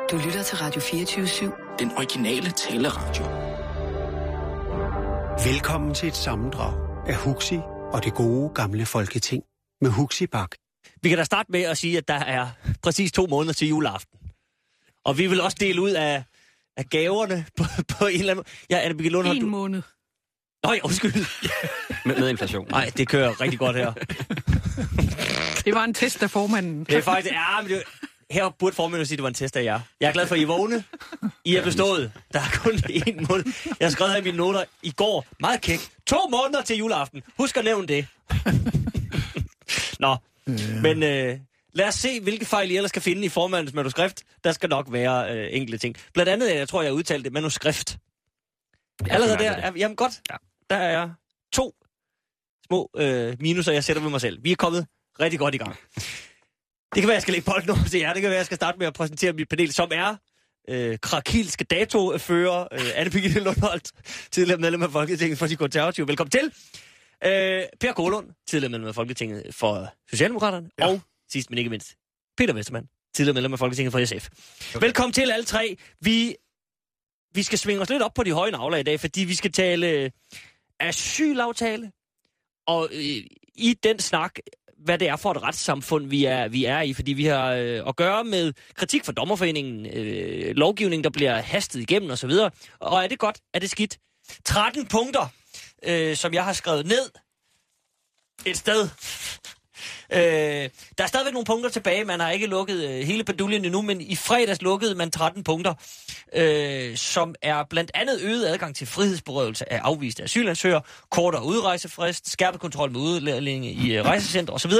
Du lytter til Radio 24/7. Den originale taleradio. Velkommen til et sammendrag af Huxi og det gode gamle Folketing med Huxi Bach. Vi kan da starte med at sige, at der er præcis 2 måneder til juleaften. Og vi vil også dele ud af gaverne på en eller anden... Ja, Anne Birgitte Lund, har du... 1 måned. Nøj, undskyld. med inflation. Nej, det kører rigtig godt her. Det var en test af formanden. Det er faktisk... Ja, men her burde formanden sige, at det var en test af jer. Jeg er glad for, at I er vågne. I er bestået. Der er kun 1 måned. Jeg har skrevet her i mine noter i går. Meget kæk. 2 måneder til juleaften. Husk at nævne det. Nå, men lad os se, hvilke fejl I ellers skal finde i formandens manuskript. Der skal nok være enkelte ting. Blandt andet, jeg tror, jeg udtalte det manuskript. Allerede der, jamen godt. Ja. Der er 2 små minuser, jeg sætter ved mig selv. Vi er kommet rigtig godt i gang. Det kan være, jeg skal lægge bolden over til jer. Det kan være, jeg skal starte med at præsentere mit panel, som er krakilske datofører, Anne Birgitte Lundholt, tidligere medlem af Folketinget for De Konservative. Velkommen til. Per Kålund, tidligere medlem af Folketinget for Socialdemokraterne. Ja. Og sidst men ikke mindst, Peter Westermann, tidligere medlem af Folketinget for SF. Okay. Velkommen til alle 3. Vi skal svinge os lidt op på de høje nagler i dag, fordi vi skal tale asylaftale. Og i den snak, hvad det er for et retssamfund, vi er i, fordi vi har at gøre med kritik fra Dommerforeningen, lovgivning, der bliver hastet igennem osv. Og er det godt? Er det skidt? 13 punkter, som jeg har skrevet ned et sted. Der er stadigvæk nogle punkter tilbage. Man har ikke lukket hele paduljen endnu, men i fredags lukkede man 13 punkter, som er blandt andet øget adgang til frihedsberøvelse af afviste asylansøgere, kortere udrejsefrist, skærpet kontrol med udlændinge i rejsecenter osv.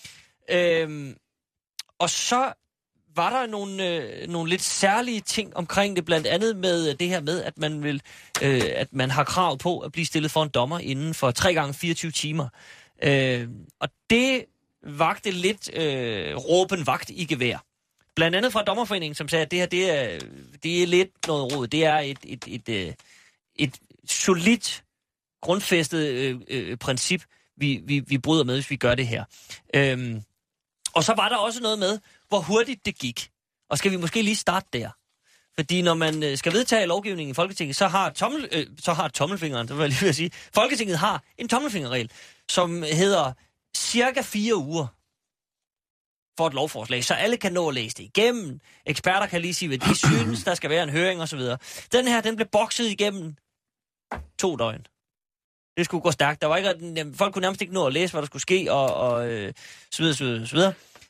Og så var der nogle lidt særlige ting omkring det, blandt andet med det her med, at man har krav på at blive stillet for en dommer inden for 3 gange 24 timer. Og det vagte lidt råben vagt i gevær. Blandt andet fra Dommerforeningen, som sagde, at det her, det er lidt noget rod. Det er et solidt, grundfæstet princip, vi bryder med, hvis vi gør det her. Og så var der også noget med, hvor hurtigt det gik. Og skal vi måske lige starte der? Fordi når man skal vedtage lovgivningen i Folketinget, så har tommelfingeren, det var jeg lige ved at sige, Folketinget har en tommelfingerregel, som hedder cirka 4 uger for et lovforslag, så alle kan nå at læse det igennem. Eksperter kan lige sige, hvad de synes, der skal være en høring osv. Den her, den blev bokset igennem 2 døgn. Det skulle gå stærkt. Der var ikke, folk kunne nærmest ikke nå at læse, hvad der skulle ske, og så videre.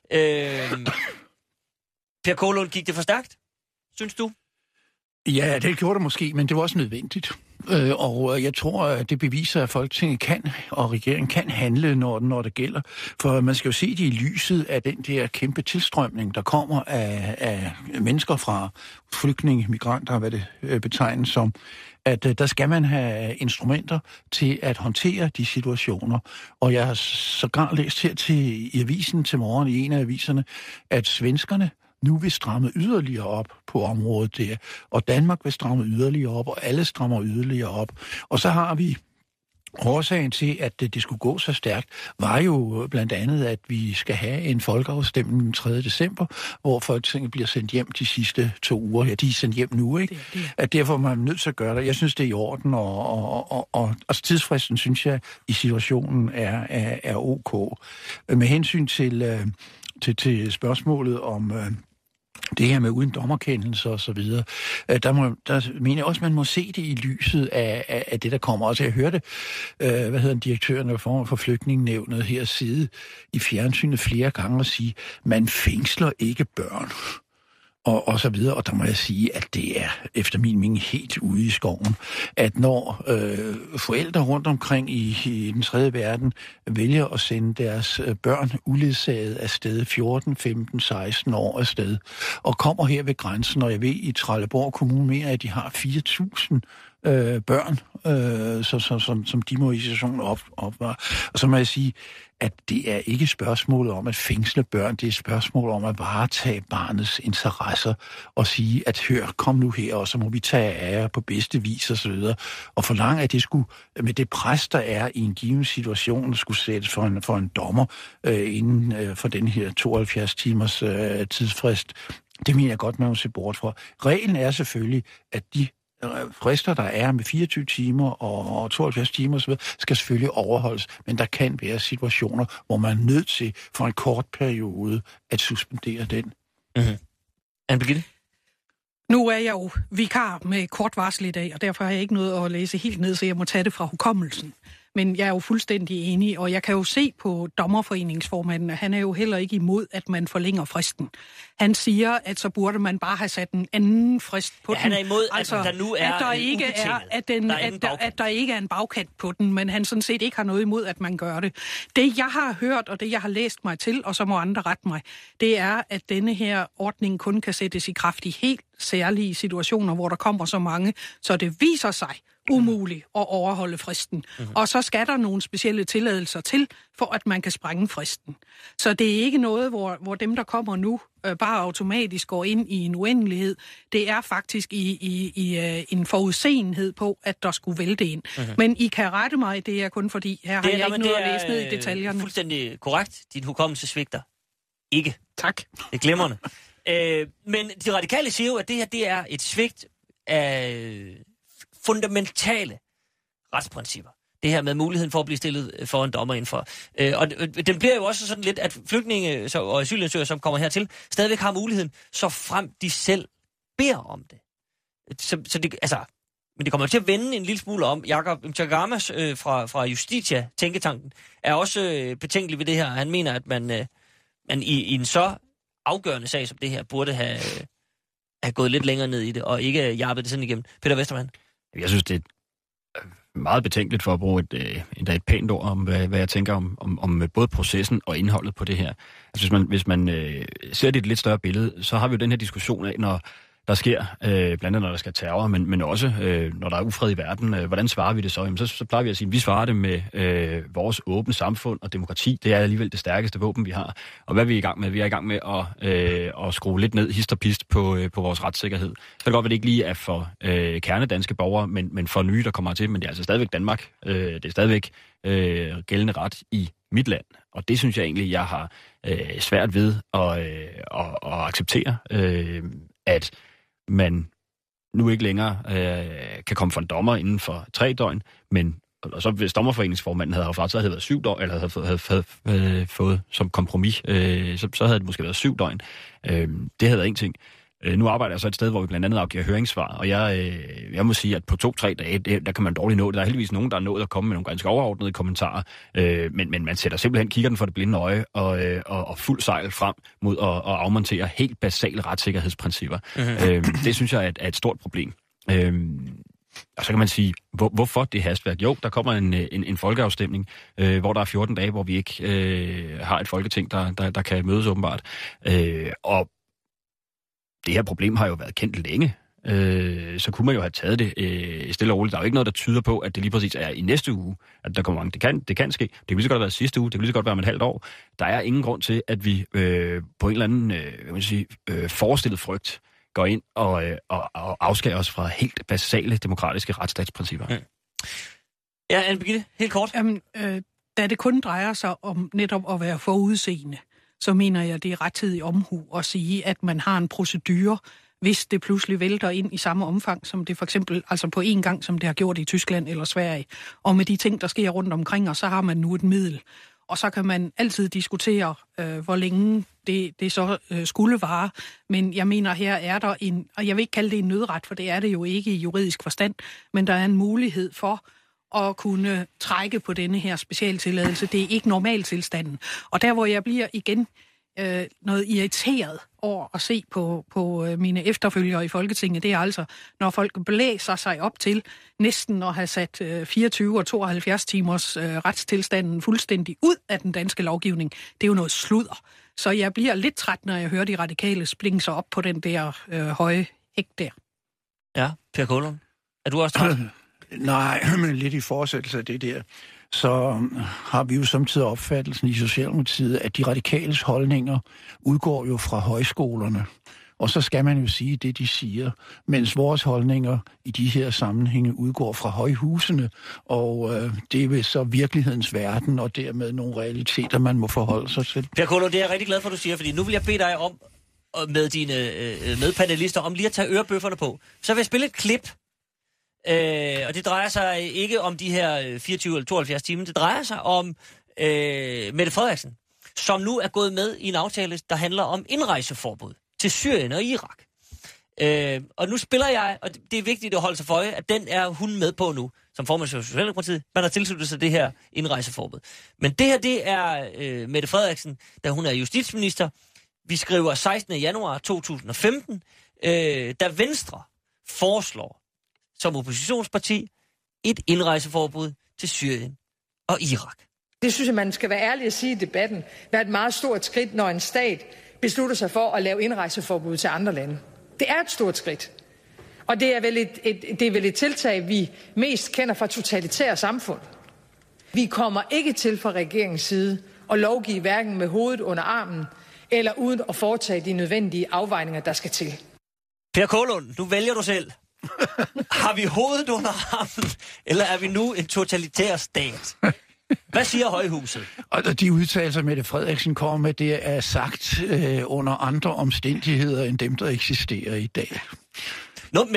Per Kålund, gik det for stærkt? Synes du? Ja, det gjorde det måske, men det var også nødvendigt. Og jeg tror, at det beviser, at Folketinget kan, og regeringen kan handle, når det gælder. For man skal jo se det i lyset af den der kæmpe tilstrømning, der kommer af mennesker fra flygtninge, migranter, hvad det betegnes som, at der skal man have instrumenter til at håndtere de situationer. Og jeg har sågar læst her i avisen til morgen, i en af aviserne, at svenskerne nu vil stramme yderligere op på området der, og Danmark vil stramme yderligere op, og alle strammer yderligere op. Og så har vi årsagen til, at det skulle gå så stærkt, var jo blandt andet, at vi skal have en folkeafstemning den 3. december, hvor Folketinget bliver sendt hjem de sidste 2 uger. Ja, de er sendt hjem nu, ikke? At derfor er man nødt til at gøre det. Jeg synes, det er i orden, og tidsfristen, synes jeg, i situationen er ok. Med hensyn til spørgsmålet om det her med uden dommerkendelse og så videre, der mener jeg også, man må se det i lyset af det, der kommer. Altså jeg hørte, direktøren for Flygtningenævnet her sidde i fjernsynet flere gange og sige, man fængsler ikke børn. Og så videre, og der må jeg sige, at det er efter min mening helt ude i skoven, at når forældre rundt omkring i den tredje verden vælger at sende deres børn uledsaget afsted, 14, 15, 16 år afsted, og kommer her ved grænsen, og jeg ved i Trelleborg Kommune mere, at de har 4.000 børn, som de må i situationen opvare. Og så må jeg sige, at det er ikke spørgsmålet om at fængsle børn, det er et spørgsmål om at varetage barnets interesser og sige, at hør, kom nu her, og så må vi tage af jer på bedste vis og så videre. Og forlange, at det skulle, med det pres, der er i en given situation, skulle sættes for en dommer inden for den her 72 timers tidsfrist, Det mener jeg godt, man må se bort fra. Reglen er selvfølgelig, at de frister, der er med 24 timer og 72 timer osv., skal selvfølgelig overholdes. Men der kan være situationer, hvor man er nødt til for en kort periode at suspendere den. Mm-hmm. Anne-Birgitte? Nu er jeg jo vikar med kort varsel i dag, og derfor har jeg ikke noget at læse helt ned, så jeg må tage det fra hukommelsen. Men jeg er jo fuldstændig enig, og jeg kan jo se på dommerforeningsformanden, at han er jo heller ikke imod, at man forlænger fristen. Han siger, at så burde man bare have sat en anden frist på den. Han er imod, altså, at der nu er at der ikke er, at der ikke er en bagkant på den, men han sådan set ikke har noget imod, at man gør det. Det, jeg har hørt, og det, jeg har læst mig til, og så må andre rette mig, det er, at denne her ordning kun kan sættes i kraft i helt særlige situationer, hvor der kommer så mange, så det viser sig umuligt at overholde fristen. Mm-hmm. Og så skal der nogle specielle tilladelser til, for at man kan sprænge fristen. Så det er ikke noget, hvor dem, der kommer nu, bare automatisk går ind i en uendelighed. Det er faktisk i en forudsenhed på, at der skulle vælte ind. Mm-hmm. Men I kan rette mig, det er kun fordi, her har jeg ikke noget at læse ned i detaljerne. Det er fuldstændig korrekt. Din hukommelse svigter ikke. Tak. Det er glimrende. Men de radikale siger jo, at det her det er et svigt af fundamentale retsprincipper. Det her med muligheden for at blive stillet for en dommer indenfor. Og den bliver jo også sådan lidt, at flygtninge og asylansøgere, som kommer hertil, stadigvæk har muligheden, så frem de selv beder om det. Så det, altså, men det kommer til at vende en lille smule om. Jakob Mchagamas fra Justitia, Tænketanken, er også betænkelig ved det her. Han mener, at man i en så afgørende sag som det her, burde have gået lidt længere ned i det, og ikke jappet det sådan igennem. Peter Westermann? Jeg synes, det er meget betænkeligt for at bruge et pænt ord om, hvad jeg tænker om både processen og indholdet på det her. Altså, hvis man ser det i et lidt større billede, så har vi jo den her diskussion af, når der sker, blandt andet når der skal terror, men også når der er ufred i verden. Hvordan svarer vi det så? Jamen, så plejer vi at sige, at vi svarer det med vores åbne samfund og demokrati. Det er alligevel det stærkeste våben, vi har. Og hvad er vi i gang med? Vi er i gang med at skrue lidt ned hist og pist på vores retssikkerhed. Så kan det godt være, det ikke lige er for kernedanske borgere, men for nye, der kommer til. Men det er altså stadigvæk Danmark. Det er stadigvæk gældende ret i mit land. Og det synes jeg egentlig, jeg har svært ved at acceptere, at man nu ikke længere kan komme for en dommer inden for 3 døgn, men og så hvis dommerforeningsformanden havde haft ret, så havde det været 7 døgn, eller havde fået som kompromis, så havde det måske været 7 døgn. Det havde været en ting. Nu arbejder jeg så et sted, hvor vi blandt andet afgiver høringssvar, og jeg må sige, at på 2-3 dage, der kan man dårligt nå det. Der er heldigvis nogen, der er nået at komme med nogle ganske overordnede kommentarer, men man sætter simpelthen kiggerten for det blinde øje og fuld sejl frem mod at afmontere helt basale retssikkerhedsprincipper. Mm-hmm. Det synes jeg er et stort problem. Og så kan man sige, hvorfor det hastværk? Jo, der kommer en folkeafstemning, hvor der er 14 dage, hvor vi ikke har et folketing, der kan mødes åbenbart. Og det her problem har jo været kendt længe, så kunne man jo have taget det stille og roligt. Der er jo ikke noget, der tyder på, at det lige præcis er i næste uge, at der kommer mange. Det kan ske. Det kan lige så godt være sidste uge, det kan lige så godt være om et halvt år. Der er ingen grund til, at vi på en eller anden forestillet frygt går ind og afskærer os fra helt basale demokratiske retsstatsprincipper. Mm. Ja, Anne-Birgitte, helt kort. Jamen, da det kun drejer sig om netop at være forudseende, så mener jeg, det er rettidig omhu at sige, at man har en procedure, hvis det pludselig vælter ind i samme omfang, som det for eksempel, altså på en gang, som det har gjort i Tyskland eller Sverige. Og med de ting, der sker rundt omkring, og så har man nu et middel. Og så kan man altid diskutere, hvor længe det så skulle vare. Men jeg mener, her er der og jeg vil ikke kalde det en nødret, for det er det jo ikke i juridisk forstand, men der er en mulighed for at kunne trække på denne her specialtilladelse. Det er ikke normaltilstanden. Og der, hvor jeg bliver igen noget irriteret over at se på mine efterfølgere i Folketinget, det er altså, når folk blæser sig op til næsten at have sat 24 og 72 timers retstilstanden fuldstændig ud af den danske lovgivning. Det er jo noget sludder. Så jeg bliver lidt træt, når jeg hører de radikale springe sig op på den der høje hæk der. Ja, Per Kålund. Er du også træt? Nej, men lidt i fortsættelse af det der, så har vi jo samtidig opfattelsen i Socialdemokratiet, at de radikales holdninger udgår jo fra højskolerne. Og så skal man jo sige det, de siger, mens vores holdninger i de her sammenhænge udgår fra højhusene, og det er så virkelighedens verden, og dermed nogle realiteter, man må forholde sig til. Per Kålund, det er jeg rigtig glad for, at du siger, fordi nu vil jeg bede dig om med dine medpanelister om lige at tage ørebøfferne på. Så vil jeg spille et klip, og det drejer sig ikke om de her 24 eller 72 timer, det drejer sig om Mette Frederiksen, som nu er gået med i en aftale, der handler om indrejseforbud til Syrien og Irak. Og nu spiller jeg, og det er vigtigt at holde sig for øje, at den er hun med på nu, som formand for Socialdemokratiet. Man har tilsluttet sig det her indrejseforbud. Men det her, det er Mette Frederiksen, da hun er justitsminister. Vi skriver 16. januar 2015, da Venstre foreslår som oppositionsparti et indrejseforbud til Syrien og Irak. Det synes jeg, man skal være ærlig at sige i debatten. Det er et meget stort skridt, når en stat beslutter sig for at lave indrejseforbud til andre lande. Det er et stort skridt. Og det er vel et tiltag, vi mest kender fra totalitære samfund. Vi kommer ikke til fra regeringens side at lovgive hverken med hovedet under armen eller uden at foretage de nødvendige afvejninger, der skal til. Per Kålund, nu vælger du selv. Har vi hovedet under armen, eller er vi nu en totalitær stat? Hvad siger Højhuset? Og de udtalelser, Mette Frederiksen kommer med, det er sagt under andre omstændigheder end dem, der eksisterer i dag. Nå,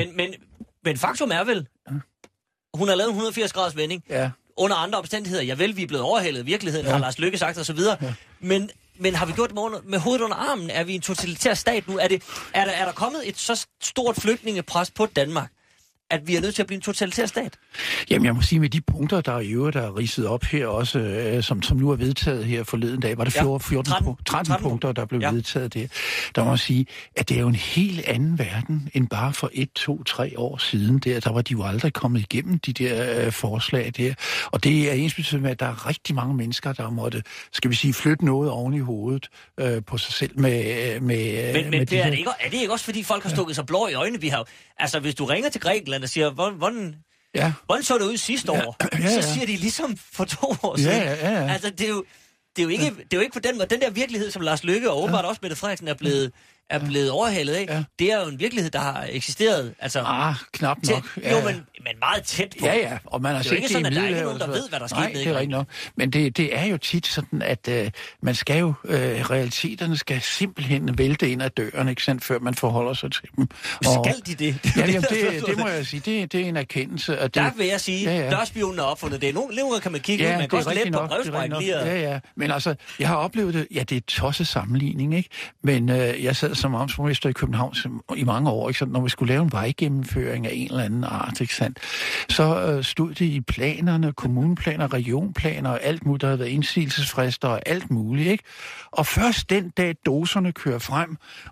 men faktum er vel, hun har lavet en 180-graders vending. Ja. Under andre omstændigheder. Ja vel, vi er blevet overhældet i virkeligheden, har Lars Løkke sagt og så videre. Ja. Men har vi gjort det med hovedet under armen? Er vi en totalitær stat nu? Er der kommet et så stort flygtningepres på Danmark, at vi er nødt til at blive en totalitær stat? Jamen, jeg må sige, med de punkter, der i øvrigt er ridset op her også, som nu er vedtaget her forleden dag, var det 13 punkter, der blev vedtaget der. Der må jeg sige, at det er jo en helt anden verden, end bare for 1, 2, 3 år siden. Der var de jo aldrig kommet igennem de der forslag der. Og det er ensbetydende med, at der er rigtig mange mennesker, der måtte, skal vi sige, flytte noget oven i hovedet på sig selv med Men er det ikke også, fordi folk har stukket sig blå i øjnene? Vi har, altså, hvis du ringer til Grækenland og siger, hvordan så det ud sidste år? Så siger de ligesom for 2 år siden. Altså, det er jo ikke på den måde. Den der virkelighed, som Lars Løkke og åbenbart også Mette Frederiksen er blevet overhalet af, det er jo en virkelighed, der har eksisteret. Altså, knap nok. Jo, men meget tæt på. Ja, og man har set det ikke sådan, at der er ikke nogen, der ved, hvad der skete. Nej, det er rigtigt nok. Men det er jo tit sådan, at man skal jo, realiteterne skal simpelthen vælte ind ad døren, ikke sandt, før man forholder sig til dem. Skal de det? Det må jeg sige, det er en erkendelse. At det, der vil jeg sige, dørspionen er opfundet det. Nogle gange kan man kigge ud, man kan også let på brevsprækken lige. Ja, men altså, jeg har oplevet det, det er et tosset sammenligning, ikke? Men jeg sad som amtsborgmester i København i mange år, ikke? Så når vi skulle lave en vejgennemføring af en eller anden art, ikke sandt, så stod det i planerne, kommuneplaner, regionplaner og alt muligt, der havde været indsigelsesfrister og alt muligt, ikke? Og først den dag doserne kører frem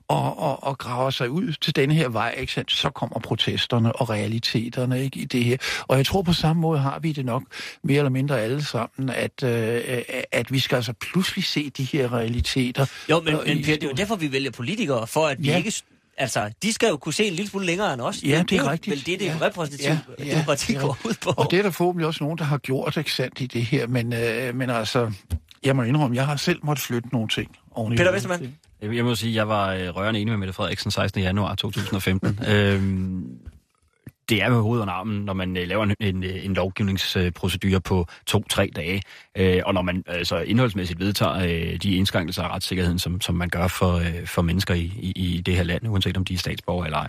og graver sig ud til denne her vej, ikke sandt, så kommer protesterne og realiteterne, ikke, i det her. Og jeg tror på samme måde har vi det nok mere eller mindre alle sammen, at vi skal altså pludselig se de her realiteter. Jo, men Per, det er jo derfor, vi vælger politikere, for at vi ikke... Altså, de skal jo kunne se en lille smule længere end os. Ja, det er rigtigt. Vel, det er repræsentativt demokrati går ud på. Og det er der forhåbentlig også nogen, der har gjort ikke sandt i det her, men altså, jeg må indrømme, jeg har selv måttet flytte nogle ting. Peter Westermann? Jeg må sige, jeg var rørende enig med Mette Frederiksen 16. januar 2015. Det er med hovedet under armen, når man laver en lovgivningsprocedure på 2-3 dage, og når man altså indholdsmæssigt vedtager de indskrænkelser af retssikkerheden, som man gør for mennesker i det her land, uanset om de er statsborgere eller ej.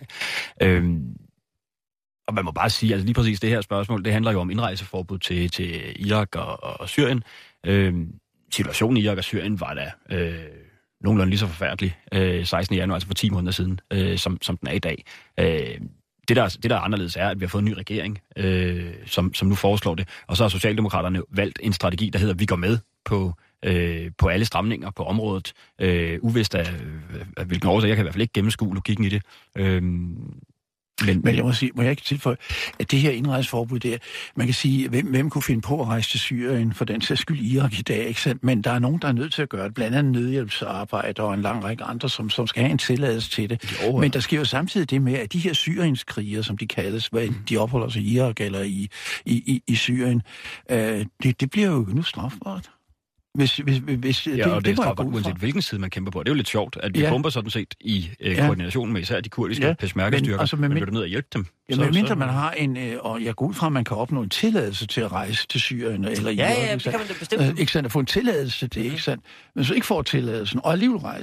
Og man må bare sige, altså lige præcis det her spørgsmål, det handler jo om indrejseforbud til Irak og Syrien. Situationen i Irak og Syrien var da nogenlunde lige så forfærdelig 16. januar, altså for 10 måneder siden, som den er i dag. Det, der er anderledes, er, at vi har fået en ny regering, som nu foreslår det. Og så har Socialdemokraterne valgt en strategi, der hedder, at vi går med på alle stramninger på området. Uvist af hvilken årsag. Jeg kan i hvert fald ikke gennemskue logikken i det. Men jeg må jeg ikke tilføje, at det her indrejseforbud der, man kan sige, hvem kunne finde på at rejse til Syrien for den sags skyld Irak i dag, ikke sandt? Men der er nogen, der er nødt til at gøre det, blandt andet nødhjælpsarbejder og en lang række andre, som skal have en tilladelse til det. Men der sker jo samtidig det med, at de her syrienskrigere, som de kaldes, hvad de opholder sig i Irak eller i Syrien, det bliver jo nu strafbart. Hvis og det er strafbart, uanset hvilken side man kæmper på. Det er jo lidt sjovt, at vi bomber sådan set i koordination med især de kurdiske peshmerga-styrker, altså, men bliver nødt at hjælpe dem. Ja, medmindre man har og jeg går ud fra, at man kan opnå en tilladelse til at rejse til Syrien eller Irak. Det kan man da bestemt. Ikke sandt, at få en tilladelse til det, ikke sandt? Men så ikke får tilladelsen, og alligevel rejser,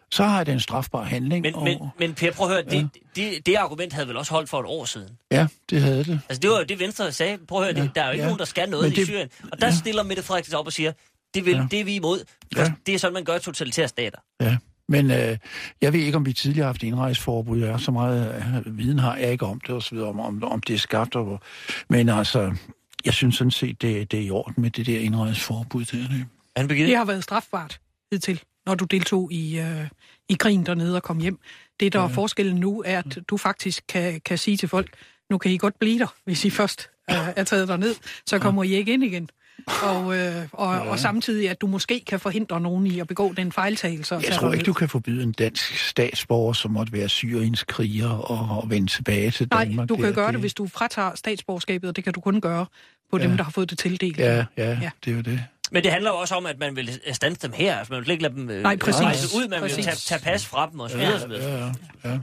så har det en strafbar handling. Men Per, prøv at høre, det argument havde vel også holdt for et år siden? Ja, det havde det. Altså, det var jo det, Venstre sagde. Prøv at høre, der er jo ikke nogen, der skal noget i Syrien. Og der stiller Mette Frederiksen op og siger, det er vi imod. Det er sådan, man gør totalitære stater. Ja. Men jeg ved ikke, om vi tidligere har haft indrejseforbud. Jeg har så meget viden har jeg ikke om det, og så videre, om det er skabt. Men altså, jeg synes sådan set, det er i orden med det der indrejseforbud. Det har været strafbart hidtil, når du deltog i krigen dernede og kom hjem. Det, der er forskellen nu, er, at du faktisk kan sige til folk, nu kan I godt blive der, hvis I først er taget derned, så kommer I ikke ind igen. Og samtidig, at du måske kan forhindre nogen i at begå den fejltagelse. Jeg tror ikke, du kan forbyde en dansk statsborger, som måtte være Syriens kriger, og vende tilbage til Danmark. Nej, du kan gøre det, hvis du fratager statsborgerskabet, og det kan du kun gøre på dem, der har fået det tildelt. Ja, det er jo det. Men det handler jo også om, at man vil standse dem her. Altså, man vil ikke lade dem rejse ud, man vil tage pas fra dem og så videre. Ja.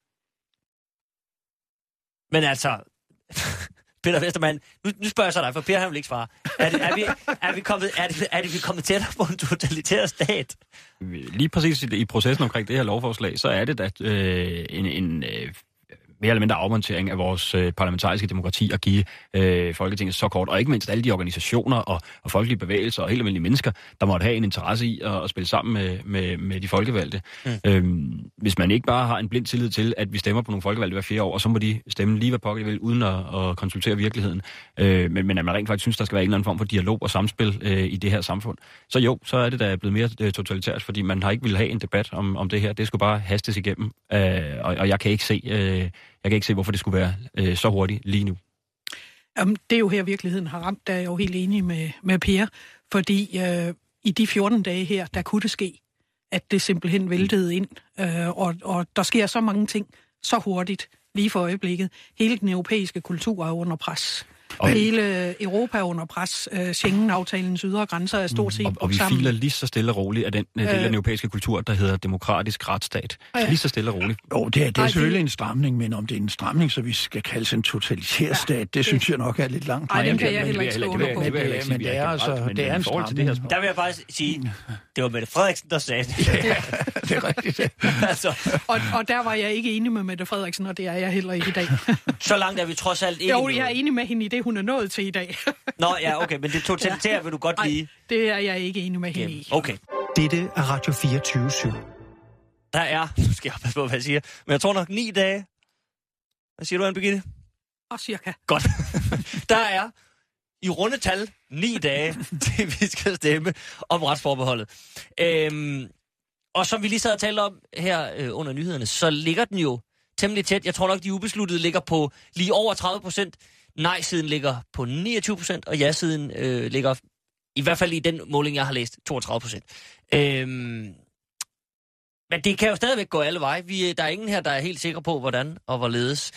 Men altså, Peter Westermann, nu spørger jeg så dig, for Per han vil ikke svare. Er vi kommet tættere på en totalitær stat? Lige præcis i processen omkring det her lovforslag, så er det da en mere eller mindre afmontering af vores parlamentariske demokrati at give Folketinget så kort, og ikke mindst alle de organisationer og folkelige bevægelser og helt almindelige mennesker, der måtte have en interesse i at spille sammen med de folkevalgte. Hvis man ikke bare har en blind tillid til, at vi stemmer på nogle folkevalgte hver 4 år, og så må de stemme lige hvad pokker de vil, uden at konsultere virkeligheden, men at man rent faktisk synes, der skal være en eller anden form for dialog og samspil i det her samfund, så jo, så er det da blevet mere totalitært, fordi man har ikke ville have en debat om det her. Det skulle bare hastes igennem, og jeg kan ikke se, hvorfor det skulle være så hurtigt lige nu. Det er jo her, virkeligheden har ramt. Der er jeg jo helt enig med Per, fordi i de 14 dage her, der kunne det ske, at det simpelthen væltede ind, og der sker så mange ting så hurtigt lige for øjeblikket. Hele den europæiske kultur er under pres. Hele Europa er under pres. Schengen-aftalens ydre grænser er stort set og vi filer lige så stille og roligt af den del af den europæiske kultur, der hedder demokratisk retsstat. Lige så stille og roligt. Jo, det er selvfølgelig en stramning, men om det er en stramning, så vi skal kalde sig en totalitær stat, det synes jeg nok er lidt langt. Nej, det kan jeg heller ikke stå på. Men det er altså, det er en stramning. Der vil jeg bare sige, det var Mette Frederiksen, der sagde det. Ja, det er rigtigt. Altså. Og der var jeg ikke enig med Mette Frederiksen, og det er jeg heller ikke i dag. Så langt er vi trods alt ikke. Jo, jeg er enig med hende i det, hun er nået til i dag. Nå, ja, okay, men det totalitære vil du godt lide. Det er jeg ikke enig med hende i. Okay. Dette er Radio 24/7. Der er, nu skal jeg passe på, hvad jeg siger, men jeg tror nok 9 dage. Hvad siger du, Anne Birgitte? Og cirka. Godt. Der er i rundetal 9 dage, til vi skal stemme om retsforbeholdet. Og som vi lige sad og talte om her under nyhederne, så ligger den jo temmelig tæt. Jeg tror nok, de ubesluttede ligger på lige over 30%. Nej-siden ligger på 29%, og ja-siden ligger, i hvert fald i den måling, jeg har læst, 32%. Men det kan jo stadigvæk gå alle veje. Der er ingen her, der er helt sikker på, hvordan og hvorledes.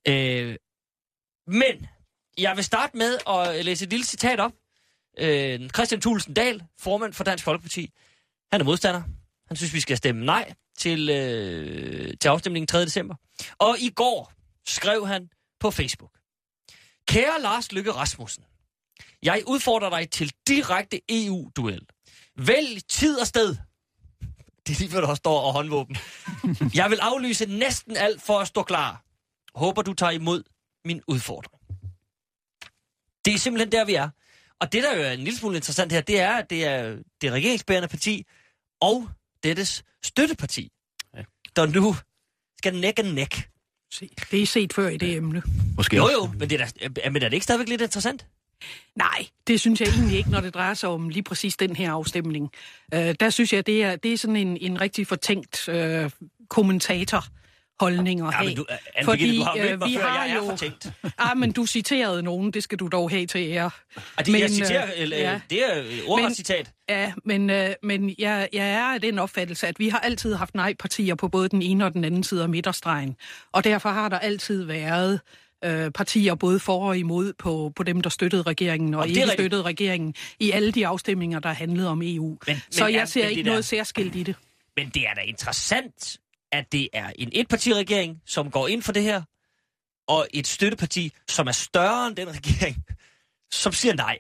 Men jeg vil starte med at læse et lille citat op. Kristian Thulesen Dahl, formand for Dansk Folkeparti, han er modstander. Han synes, vi skal stemme nej til afstemningen 3. december. Og i går skrev han på Facebook: Kære Lars Løkke Rasmussen, jeg udfordrer dig til direkte EU-duel. Vælg tid og sted. Det er lige før, der står og håndvåben. Jeg vil aflyse næsten alt for at stå klar. Håber, du tager imod min udfordring. Det er simpelthen der, vi er. Og det, der jo er en lille smule interessant her, det er, at det er det regeringsbærende parti og dettes støtteparti, der nu skal næk og næk. Det er set før i det emne. Måske jo, men er det ikke stadigvæk lidt interessant? Nej, det synes jeg egentlig ikke, når det drejer sig om lige præcis den her afstemning. Der synes jeg, det er sådan en rigtig fortænkt kommentatorholdning at have. Ja, men fordi du har mødt mig før, jeg er fortænkt. Men du citerede nogen, det skal du dog have til ære. Jeg citerer, det er ordret citat. Ja, men jeg er af den opfattelse, at vi har altid haft nej-partier på både den ene og den anden side af midterstregen. Og derfor har der altid været partier både for og imod på dem, der støttede regeringen og ikke støttede regeringen i alle de afstemninger, der handlede om EU. Så jeg ser ikke noget særskilt i det. Men det er da interessant, at det er en etpartiregering, som går ind for det her, og et støtteparti, som er større end den regering, som siger nej.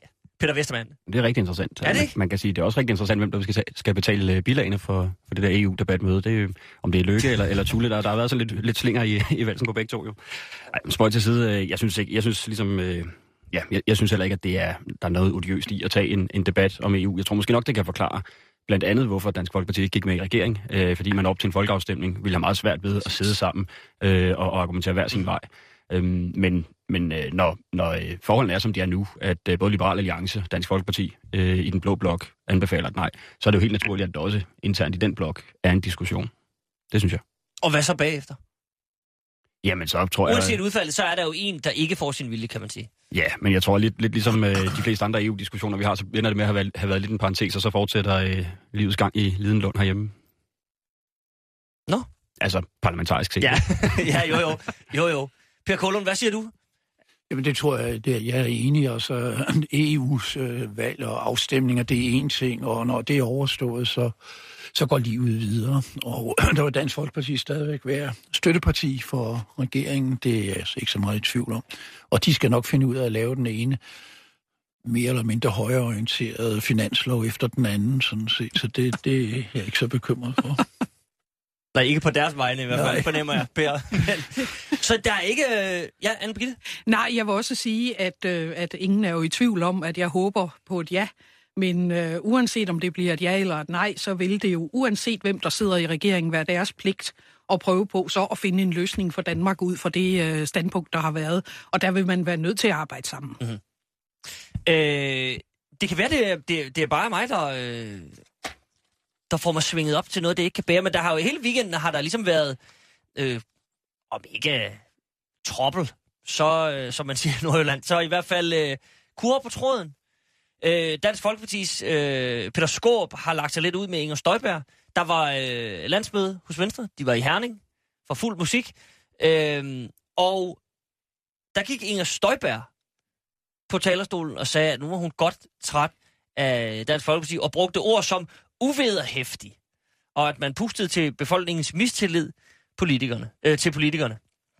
Peter Westermann. Det er rigtig interessant. Er det ikke? Man kan sige, det er også rigtig interessant, hvem der skal betale bilagene for det der EU-debatmøde. Det er jo, om det er Løkke eller Tulle, der har været så lidt slinger i valsen på begge to jo. Ej, spøj til side, jeg synes heller ikke, at der er noget odiøst i at tage en debat om EU. Jeg tror måske nok, det kan forklare blandt andet, hvorfor Dansk Folkeparti ikke gik med i regering, fordi man op til en folkeafstemning ville have meget svært ved at sidde sammen og argumentere hver sin vej. Men når forholdene er, som de er nu, at både Liberal Alliance, Dansk Folkeparti i den blå blok anbefaler et nej, så er det jo helt naturligt, at det også internt i den blok er en diskussion. Det synes jeg. Og hvad så bagefter? Jamen, så tror jeg... Uanset udfaldet, så er der jo en, der ikke får sin vilje, kan man sige. Ja, men jeg tror lidt ligesom de fleste andre EU-diskussioner, vi har, så ender det med at have været lidt en parentes, og så fortsætter livets gang i Lidenlund herhjemme. Nå? Altså parlamentarisk set. Ja, ja jo. Per Kålund, hvad siger du? Jamen det tror jeg, jeg er enig. Altså EU's valg og afstemninger, det er én ting, og når det er overstået, så går livet videre. Og der vil Dansk Folkeparti stadigvæk være støtteparti for regeringen. Det er jeg ikke så meget i tvivl om. Og de skal nok finde ud af at lave den ene mere eller mindre højreorienterede finanslov efter den anden, sådan set. Så det er jeg ikke så bekymret for. Nej, ikke på deres vegne i hvert fald, fornemmer jeg, Per. Så der er ikke... Ja, Anne Birgitte? Nej, jeg vil også sige, at ingen er jo i tvivl om, at jeg håber på et ja. Men uanset om det bliver et ja eller et nej, så vil det jo, uanset hvem der sidder i regeringen, være deres pligt at prøve på så at finde en løsning for Danmark ud fra det standpunkt, der har været. Og der vil man være nødt til at arbejde sammen. Mm-hmm. Det kan være, det er bare mig, der får mig svinget op til noget, det ikke kan bære. Men der har jo hele weekenden har der ligesom været, om ikke troppel, så som man siger i Nordjylland, så i hvert fald kur på tråden. Dansk Folkepartis Peter Skaarup har lagt sig lidt ud med Inger Støjberg. Der var landsmøde hos Venstre. De var i Herning for fuld musik. Og der gik Inger Støjberg på talerstolen og sagde, at nu var hun godt træt af Dansk Folkeparti, og brugte ord som uvederhæftig, og at man pustede til befolkningens mistillid til politikerne.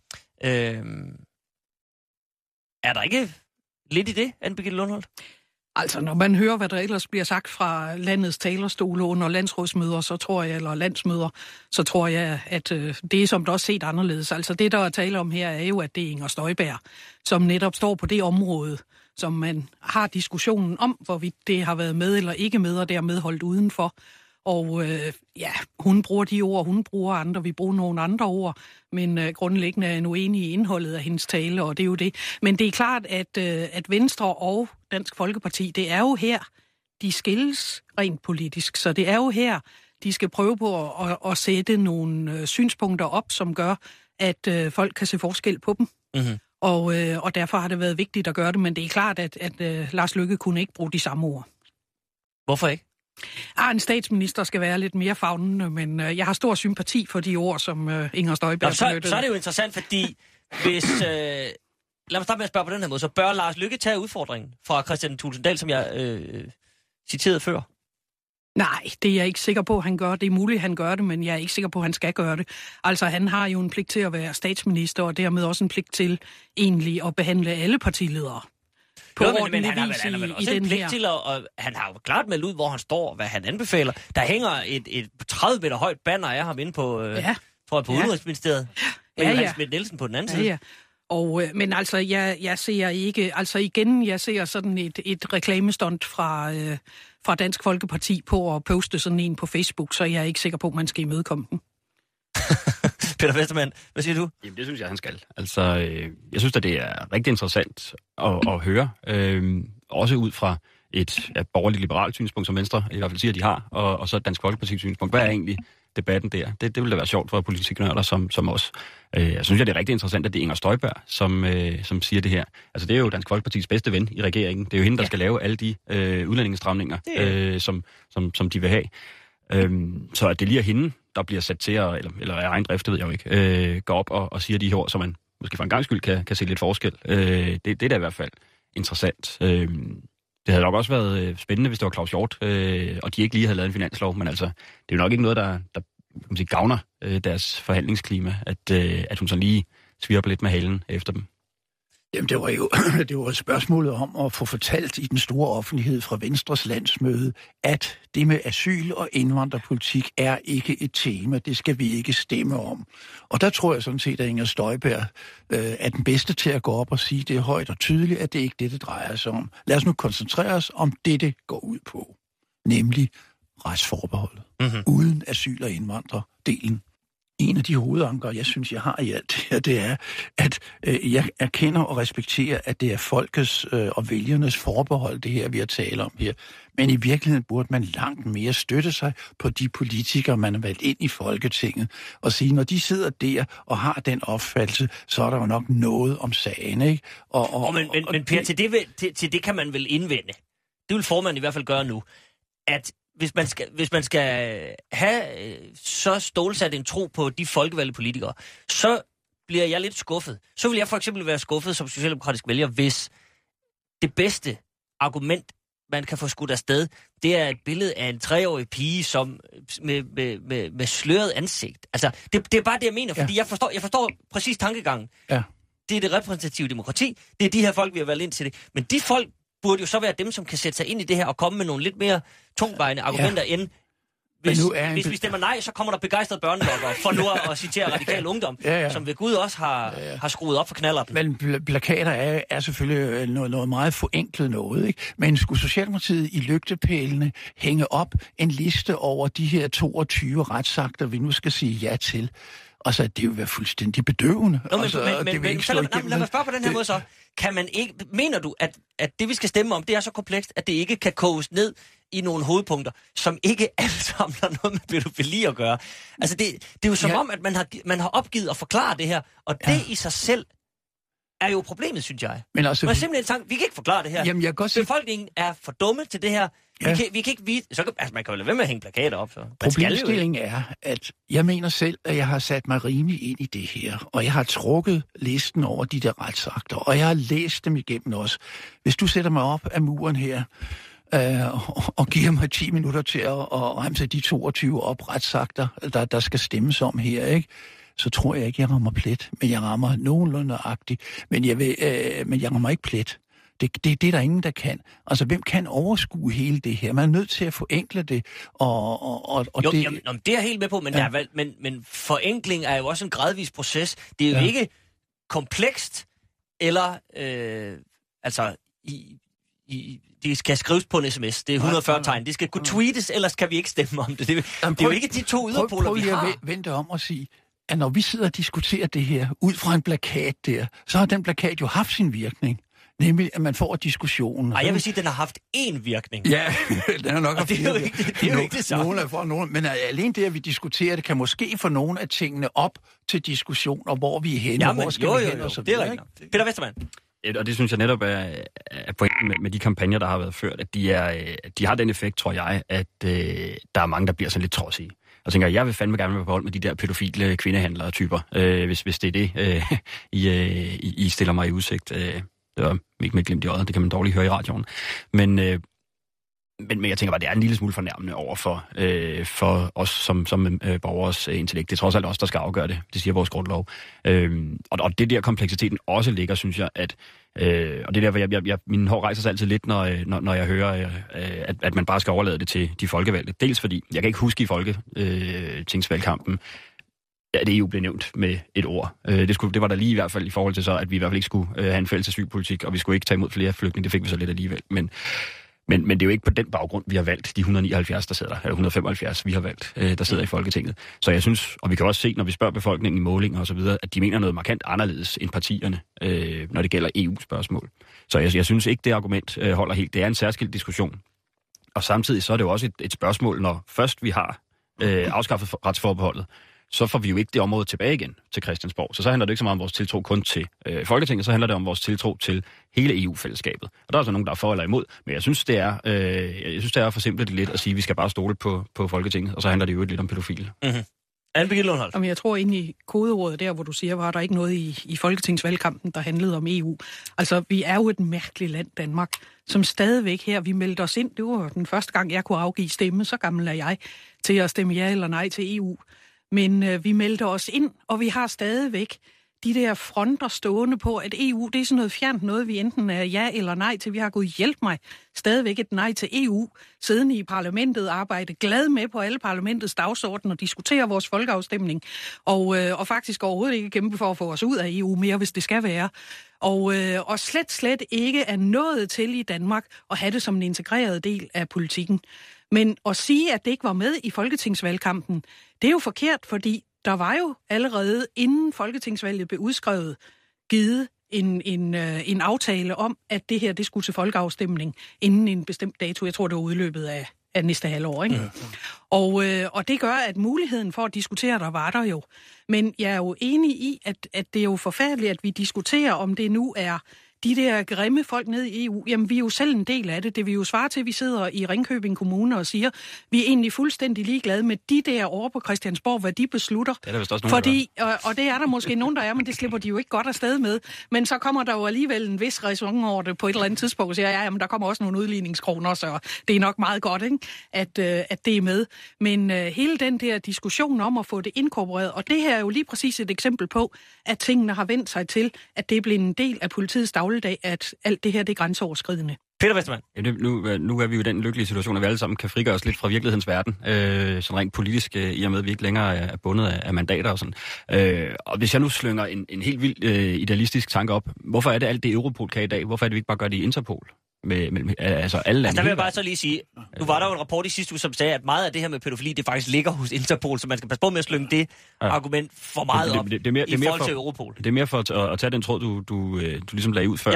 Er der ikke lidt i det, Anne Birgitte Lundholt? Altså, når man hører, hvad der ellers bliver sagt fra landets talerstole under landsrådsmøder, så tror jeg, eller landsmøder, så tror jeg, at det er som der også set anderledes. Altså, det, der er tale om her, er jo, at det er Inger Støjberg, som netop står på det område, som man har diskussionen om, hvorvidt det har været med eller ikke med, og dermed holdt udenfor. Og hun bruger de ord, hun bruger andre, vi bruger nogle andre ord, men grundlæggende er jeg nu enig i indholdet af hendes tale, og det er jo det. Men det er klart, at Venstre og Dansk Folkeparti, det er jo her, de skilles rent politisk, så det er jo her, de skal prøve på at sætte nogle synspunkter op, som gør, at folk kan se forskel på dem. Mm-hmm. Og derfor har det været vigtigt at gøre det, men det er klart, at Lars Løkke kunne ikke bruge de samme ord. Hvorfor ikke? En statsminister skal være lidt mere favnende, men jeg har stor sympati for de ord, som Inger Støjberg benyttede. Så er det jo interessant, fordi hvis... lad mig starte med at spørge på den her måde. Så bør Lars Løkke tage udfordringen fra Christian Thulesen Dahl, som jeg citerede før? Nej, det er jeg ikke sikker på, han gør. Det er muligt, han gør det, men jeg er ikke sikker på, han skal gøre det. Altså, han har jo en pligt til at være statsminister, og dermed også en pligt til egentlig at behandle alle partiledere. Men han har vel også en pligt til, og han har jo klart meldt ud, hvor han står, hvad han anbefaler. Der hænger et 30 meter højt banner af ham inde på, på Udenrigsministeriet. Og Johan Schmidt Nielsen på den anden side. Og, men altså, jeg ser ikke... Altså igen, jeg ser sådan et reklamestunt fra Dansk Folkeparti på at poste sådan en på Facebook, så jeg er ikke sikker på, at man skal imødekomme den. Peter Westermann, hvad siger du? Jamen, det synes jeg, han skal. Altså, jeg synes, at det er rigtig interessant at høre. Også ud fra et borgerligt-liberalt synspunkt, som Venstre i hvert fald siger, de har, og så et Dansk Folkeparti synspunkt. Hvad er egentlig debatten der? Det ville da være sjovt for politikernørder som os. Jeg synes, at det er rigtig interessant, at det er Inger Støjberg, som siger det her. Altså, det er jo Dansk Folkepartis bedste ven i regeringen. Det er jo hende, der skal lave alle de udlændingestramninger, som de vil have. Så at det lige er hende, der bliver sat til at, eller af egen drift, det ved jeg jo ikke, gå op og siger de her ord, så man måske for en gang skyld kan se lidt forskel. Det er da i hvert fald interessant. Det havde nok også været spændende, hvis det var Claus Hjort, og de ikke lige havde lavet en finanslov, men altså, det er jo nok ikke noget, der kan man sige, gavner deres forhandlingsklima, at hun så lige svirper lidt med halen efter dem. Jamen, det var et spørgsmålet om at få fortalt i den store offentlighed fra Venstres landsmøde, at det med asyl- og indvandrerpolitik er ikke et tema. Det skal vi ikke stemme om. Og der tror jeg sådan set, at Inger Støjberg er den bedste til at gå op og sige det højt og tydeligt, at det ikke er det drejer sig om. Lad os nu koncentrere os om det går ud på. Nemlig retsforbeholdet. Uden asyl- og indvandrerdelen. En af de hovedanker, jeg synes, jeg har i alt det her, det er, at jeg erkender og respekterer, at det er folkets og vælgernes forbehold, det her, vi har talt om her. Men i virkeligheden burde man langt mere støtte sig på de politikere, man har valgt ind i Folketinget, og sige, når de sidder der og har den opfattelse, så er der jo nok noget om sagen, ikke? Men Per, til det kan man vel indvende. Det vil formanden i hvert fald gøre nu, at hvis man skal have så stålsat en tro på de folkevalgte politikere, så bliver jeg lidt skuffet. Så vil jeg for eksempel være skuffet som socialdemokratisk vælger, hvis det bedste argument, man kan få skudt afsted, det er et billede af en 3-årig pige, som med sløret ansigt. Altså, det er bare det, jeg mener, fordi jeg forstår præcis tankegangen. Ja. Det er det repræsentative demokrati. Det er de her folk, vi har valgt ind til det. Men de folk burde jo så være dem, som kan sætte sig ind i det her og komme med nogle lidt mere tungtvejende argumenter end hvis vi stemmer nej, så kommer der begejstrede børnelokkere, for nu at citere radikal ungdom, som ved Gud også har skruet op for knallerten. Men plakater er selvfølgelig noget meget forenklet noget, ikke? Men skulle Socialdemokratiet i lygtepælene hænge op en liste over de her 22 retsakter, vi nu skal sige ja til? Altså, det vil være fuldstændig bedøvende. Lad mig spørge på den her måde så. Kan man ikke, mener du, at det, vi skal stemme om, det er så komplekst, at det ikke kan koges ned i nogle hovedpunkter, som ikke alle sammen har noget med pædofili at gøre? Altså, det er jo som om, at man har opgivet at forklare det her, og det i sig selv er jo problemet, synes jeg. Men altså, man simpelthen sagt, vi kan ikke forklare det her. Jamen, befolkningen er for dumme til det her. Vi kan ikke vide. Så man kan jo lade være med at hænge plakater op. Så. Problemstillingen er, at jeg mener selv, at jeg har sat mig rimelig ind i det her, og jeg har trukket listen over de der retsakter, og jeg har læst dem igennem også. Hvis du sætter mig op af muren her, og giver mig 10 minutter til at remse de 22 retsakter, der skal stemmes om her, ikke? Så tror jeg ikke, jeg rammer plet. Men jeg rammer nogenlunde nøjagtigt. Men jeg rammer ikke plet. Det er der ingen, der kan. Altså, hvem kan overskue hele det her? Man er nødt til at forenkle det. Det er jeg helt med på, men, men forenkling er jo også en gradvis proces. Det er jo ikke komplekst, eller det skal skrives på en sms. Det er 140 tegn. Det skal kunne tweetes, ellers kan vi ikke stemme om det. Det er jo ikke de to yderpoler, vi har. Prøv lige at vente om og sige, at når vi sidder og diskuterer det her ud fra en plakat der, så har den plakat jo haft sin virkning. Nemlig, at man får diskussionen. Nej, jeg vil sige, at den har haft én virkning. Ja, den har nok haft det er jo ikke det samme. Men alene det, at vi diskuterer det, kan måske få nogle af tingene op til diskussion, og hvor vi er henne, og hvor skal vi hen, og så videre. Det er rigtigt. Peter Westermann. Og det synes jeg netop er pointen med de kampagner, der har været ført, at de har den effekt, tror jeg, at der er mange, der bliver sådan lidt trodsige. Og tænker, jeg vil fandme gerne være på hold med de der pædofile kvindehandlere-typer, hvis det er det, I stiller mig i udsigt. Det var ikke med glimt i øjet, det kan man dårligt høre i radioen. Men jeg tænker bare, det er en lille smule fornærmende over for os som borgers intellekt. Det er trods alt os, der skal afgøre det. Det siger vores grundlov. Og det der kompleksiteten også ligger, synes jeg, at og det er derfor, min hår rejser sig altid lidt, når jeg hører, at man bare skal overlade det til de folkevalgte. Dels fordi, jeg kan ikke huske i folketingsvalgkampen, at EU blev nævnt med et ord. Det var der lige i hvert fald i forhold til så, at vi i hvert fald ikke skulle have en fælles asylpolitik, og vi skulle ikke tage imod flere flygtninge. Det fik vi så lidt alligevel. Men det er jo ikke på den baggrund, vi har valgt de 179, der sidder, eller 175, vi har valgt, der sidder i Folketinget. Så jeg synes, og vi kan også se, når vi spørger befolkningen i målinger og så videre, at de mener noget markant anderledes end partierne, når det gælder EU-spørgsmål. Så jeg synes ikke, det argument holder helt. Det er en særskilt diskussion. Og samtidig så er det jo også et spørgsmål, når først vi har afskaffet retsforbeholdet, så får vi jo ikke det område tilbage igen til Christiansborg. Så handler det ikke så meget om vores tiltro kun til Folketinget, så handler det om vores tiltro til hele EU-fællesskabet. Og der er så nogen, der er for eller imod, men jeg synes, det er for simpelt lidt at sige, at vi skal bare stole på Folketinget, og så handler det jo lidt om pædofile. Mm-hmm. Anne-Birgitte Lundholt. Jeg tror inde i kodeordet der, hvor du siger, var der ikke noget i folketingsvalgkampen, der handlede om EU. Altså, vi er jo et mærkeligt land, Danmark, som stadigvæk her, vi meldte os ind. Det var den første gang, jeg kunne afgive stemme, så gammel er jeg, til at stemme ja eller nej til EU. Men vi meldte os ind, og vi har stadigvæk de der fronter stående på, at EU, det er sådan noget fjernt noget, vi enten er ja eller nej til. Vi har gået hjælp mig stadigvæk et nej til EU, siddende i parlamentet, arbejde glad med på alle parlamentets dagsorden og diskutere vores folkeafstemning, og faktisk overhovedet ikke kæmpe for at få os ud af EU mere, hvis det skal være. Og slet ikke er nået til i Danmark at have det som en integreret del af politikken. Men at sige, at det ikke var med i folketingsvalgkampen, det er jo forkert, fordi der var jo allerede inden folketingsvalget blev udskrevet, givet en aftale om, at det her det skulle til folkeafstemning inden en bestemt dato. Jeg tror, det var udløbet af næste halvår, ikke? Ja. Og det gør, at muligheden for at diskutere, der var der jo. Men jeg er jo enig i, at det er jo forfærdeligt, at vi diskuterer, om det nu er de der grimme folk nede i EU. Jamen, vi er jo selv en del af det. Det vil jo svare til, at vi sidder i Ringkøbing Kommune og siger, vi er egentlig fuldstændig ligeglade med de der over på Christiansborg, hvad de beslutter. Det er der vist også nogen, og det er der måske nogen, der er, men det slipper de jo ikke godt afsted med. Men så kommer der jo alligevel en vis ræson over det på et eller andet tidspunkt, og siger, ja, men der kommer også nogle udligningskroner, så det er nok meget godt, ikke? At det er med. Men hele den der diskussion om at få det inkorporeret, og det her er jo lige præcis et eksempel på, at tingene har vendt sig til, at det er blevet en del af politiets dagligdag, at alt det her, det er grænseoverskridende. Peter Westermann. Ja, nu er vi jo i den lykkelige situation, at vi alle sammen kan frigøre os lidt fra virkelighedens verden, sådan rent politisk, i og med, at vi ikke længere er bundet af mandater og sådan. Og hvis jeg nu slynger en helt vild idealistisk tanke op, hvorfor er det alt det Europol kan i dag? Hvorfor er det vi ikke bare gør det i Interpol? Altså alle lande. Der vil jeg bare så lige sige, nu var der jo en rapport i sidste uge, som sagde, at meget af det her med pædofili, det faktisk ligger hos Interpol, så man skal passe på med at slynge det argument for meget op i forhold til Europol. Det er mere for at tage den tråd, du ligesom lagde ud før,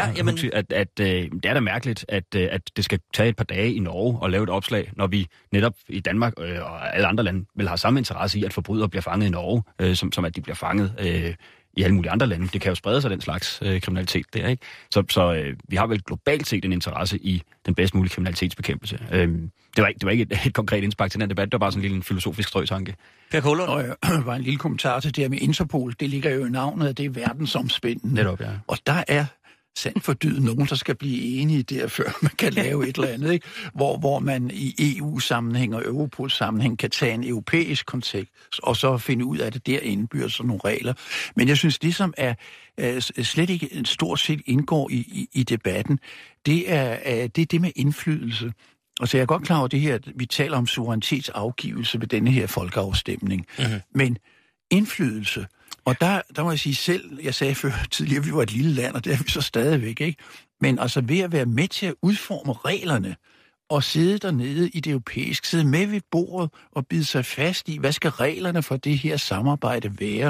at det er da mærkeligt, at det skal tage et par dage i Norge og lave et opslag, når vi netop i Danmark og alle andre lande vil have samme interesse i, at forbrydere bliver fanget i Norge, som at de bliver fanget i alle mulige andre lande. Det kan jo sprede sig, den slags kriminalitet der, ikke? Så vi har vel globalt set en interesse i den bedst mulige kriminalitetsbekæmpelse. Det var ikke et konkret indspark til den debat, det var bare sådan en lille filosofisk strøtanke. Per Kålund? Og bare en lille kommentar til det her med Interpol. Det ligger jo i navnet, at det er verdensomspændende. Netop, ja. Og der er sandt for dydet nogen, der skal blive enige der, før man kan lave et eller andet, ikke? Hvor man i EU-sammenhæng og Europol-sammenhæng kan tage en europæisk kontekst, og så finde ud af det der indbyrdes sådan nogle regler. Men jeg synes, det som er slet ikke stort set indgår i debatten, det er det med indflydelse. Og så jeg er godt klar over det her, at vi taler om suverænitetsafgivelse ved denne her folkeafstemning. Mm-hmm. Men indflydelse. Og der må jeg sige selv, jeg sagde før tidligere, at vi var et lille land, og det er vi så stadigvæk, ikke? Men altså ved at være med til at udforme reglerne, og sidde dernede i det europæiske, sidde med ved bordet og bide sig fast i, hvad skal reglerne for det her samarbejde være,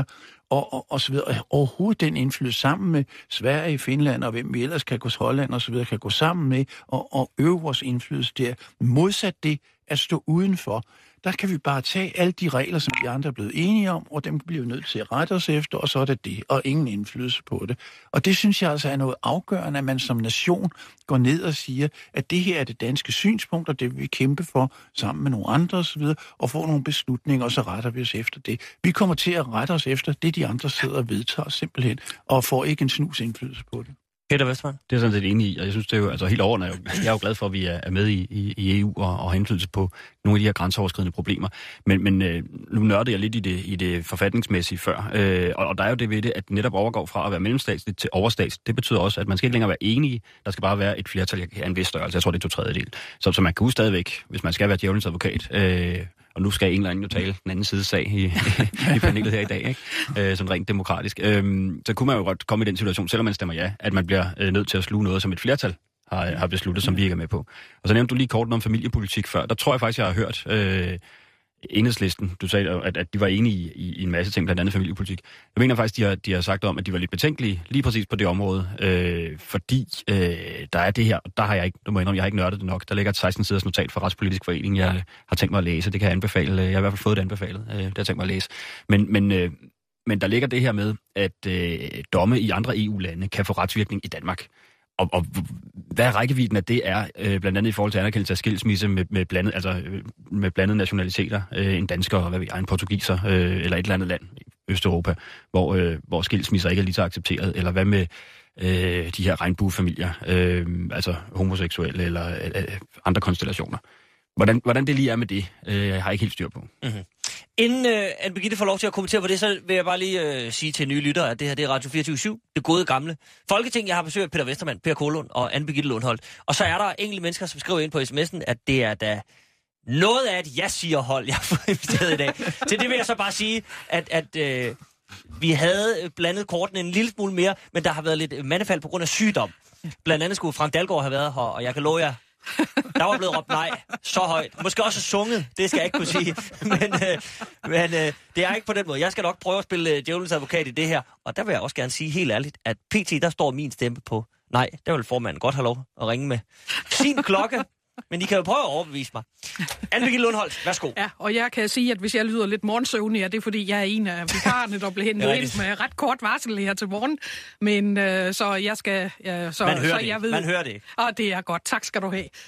og så videre. Overhovedet den indflydelse sammen med Sverige, Finland og hvem vi ellers kan gå, Holland og så videre, kan gå sammen med og øve vores indflydelse der. Modsat det at stå udenfor, der kan vi bare tage alle de regler, som de andre er blevet enige om, og dem bliver vi nødt til at rette os efter, og så er det, og ingen indflydelse på det. Og det synes jeg altså er noget afgørende, at man som nation går ned og siger, at det her er det danske synspunkt, og det vil vi kæmpe for sammen med nogle andre osv., og få nogle beslutninger, og så retter vi os efter det. Vi kommer til at rette os efter det, de andre sidder og vedtager simpelthen, og får ikke en snus indflydelse på det. Peter Westermann? Det er sådan set enig i, og jeg synes, det er jo altså helt overordnet. Jeg er jo glad for, at vi er med i EU og har indflydelse på nogle af de her grænseoverskridende problemer. Men nu nørdede jeg lidt i det forfatningsmæssige før, og der er jo det ved det, at netop overgår fra at være mellemstatsligt til overstatsligt. Det betyder også, at man skal ikke længere være enige. Der skal bare være et flertal af en vis størrelse. Jeg tror, det er 2/3. Så man kan jo stadigvæk, hvis man skal være djævelens advokat, og nu skal en eller anden jo tale den anden side sag i panelet her i dag, ikke? Sådan rent demokratisk. Så kunne man jo godt komme i den situation, selvom man stemmer ja, at man bliver nødt til at sluge noget, som et flertal har besluttet, som vi ikke er med på. Og så nævnte du lige kort om familiepolitik før. Der tror jeg faktisk, jeg har hørt Enhedslisten. Du sagde, at de var enige i en masse ting, blandt andet familiepolitik. Jeg mener faktisk, de har sagt om, at de var lidt betænkelige lige præcis på det område, fordi der er det her, der har jeg ikke, du må indrømme, jeg har ikke nørdet det nok. Der ligger et 16-siders notat fra Retspolitisk Forening, jeg har tænkt mig at læse. Det kan jeg anbefale. Jeg har i hvert fald fået det anbefalet. Det har jeg tænkt mig at læse. Men der ligger det her med, at domme i andre EU-lande kan få retsvirkning i Danmark. Og hvad rækkevidden af det er, blandt andet i forhold til anerkendelse af skilsmisse med blandede nationaliteter, en dansker og en portugiser eller et eller andet land i Østeuropa, hvor skilsmisser ikke er lige så accepteret, eller hvad med de her regnbuefamilier, altså homoseksuelle eller andre konstellationer. Hvordan det lige er med det, har jeg ikke helt styr på. Mm-hmm. Inden Anne-Birgitte får lov til at kommentere på det, så vil jeg bare lige sige til nye lyttere, at det her det er Radio 24/7, det gode gamle Folketing. Jeg har besøgt Peter Westermann, Per Kålund og Anne-Birgitte Lundholt. Og så er der enkelte mennesker, som skriver ind på sms'en, at det er da noget af et ja-siger-hold, jeg har fået inviteret i dag. Til det vil jeg så bare sige, at vi havde blandet kortene en lille smule mere, men der har været lidt mandefald på grund af sygdom. Blandt andet skulle Frank Dalgaard have været her, og jeg kan love jer, der var blevet råbt nej så højt. Måske også sunget, det skal jeg ikke kunne sige. Men det er ikke på den måde. Jeg skal nok prøve at spille djævelens advokat i det her. Og der vil jeg også gerne sige helt ærligt, at pt. Der står min stemme på nej. Der vil formanden godt have lov at ringe med sin klokke. Men I kan jo prøve at overbevise mig. Anne-Birgitte Lundholt, værsgo. Ja, og jeg kan sige, at hvis jeg lyder lidt morgensøvnig, er det fordi, jeg er en af vikarerne, der blev hentet ind med ret kort varsel her til morgen. Men så jeg skal... Man hører det. Og det er godt. Tak skal du have.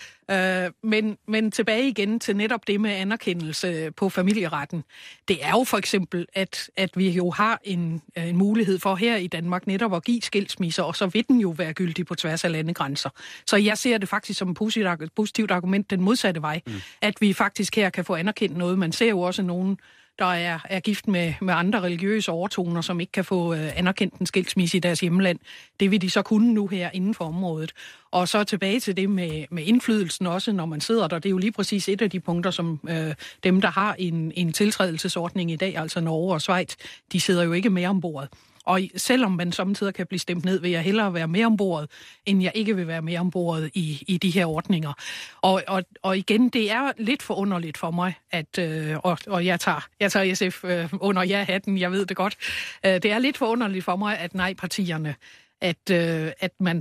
Men tilbage igen til netop det med anerkendelse på familieretten. Det er jo for eksempel, at vi jo har en mulighed for her i Danmark netop at give skilsmisser, og så vil den jo være gyldig på tværs af landegrænser. Så jeg ser det faktisk som et positivt argument den modsatte vej, at vi faktisk her kan få anerkendt noget. Man ser jo også nogen, der er gift med andre religiøse overtoner, som ikke kan få anerkendt en skilsmisse i deres hjemland. Det vil de så kunne nu her inden for området. Og så tilbage til det med indflydelsen også, når man sidder der. Det er jo lige præcis et af de punkter, som dem, der har en tiltrædelsesordning i dag, altså Norge og Schweiz, de sidder jo ikke med om bordet. Og selvom man samtidig kan blive stemt ned, vil jeg hellere være med ombord, end jeg ikke vil være med ombord i de her ordninger. Og igen, det er lidt forunderligt for mig, at, og jeg tager SF under ja-hatten, jeg ved det godt. Det er lidt forunderligt for mig, at nej-partierne, at man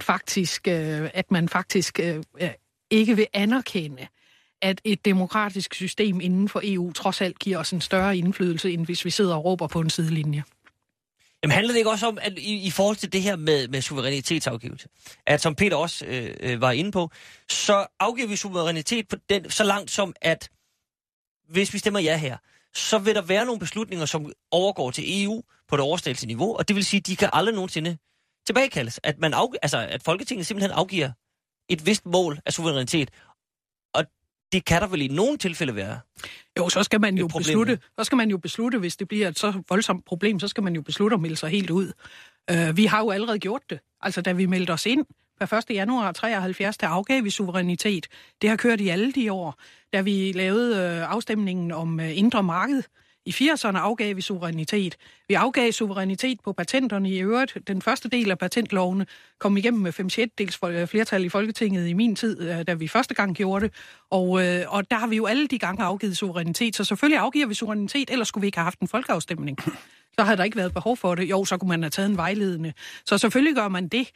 faktisk ikke vil anerkende, at et demokratisk system inden for EU trods alt giver os en større indflydelse, end hvis vi sidder og råber på en sidelinje. Jamen handler det ikke også om, at i forhold til det her med suverænitetsafgivelse, at som Peter også var inde på, så afgiver vi suverænitet på den, så langt som, at hvis vi stemmer ja her, så vil der være nogle beslutninger, som overgår til EU på det overstatslige niveau, og det vil sige, at de kan aldrig nogensinde tilbagekaldes. At at Folketinget simpelthen afgiver et vist mål af suverænitet, og det kan der vel i nogle tilfælde være. Jo, så skal man jo beslutte, hvis det bliver et så voldsomt problem, så skal man jo beslutte at melde sig helt ud. Vi har jo allerede gjort det. Altså, da vi meldte os ind per 1. januar 73, der afgav vi suverænitet. Det har kørt i alle de år. Da vi lavede afstemningen om indre marked, i 80'erne afgav vi suverænitet. Vi afgav suverænitet på patenterne i øvrigt. Den første del af patentlovene kom igennem med 5/6 flertal i Folketinget i min tid, da vi første gang gjorde det. Og der har vi jo alle de gange afgivet suverænitet, så selvfølgelig afgiver vi suverænitet, ellers skulle vi ikke have haft en folkeafstemning. Så havde der ikke været behov for det. Jo, så kunne man have taget en vejledende. Så selvfølgelig gør man det.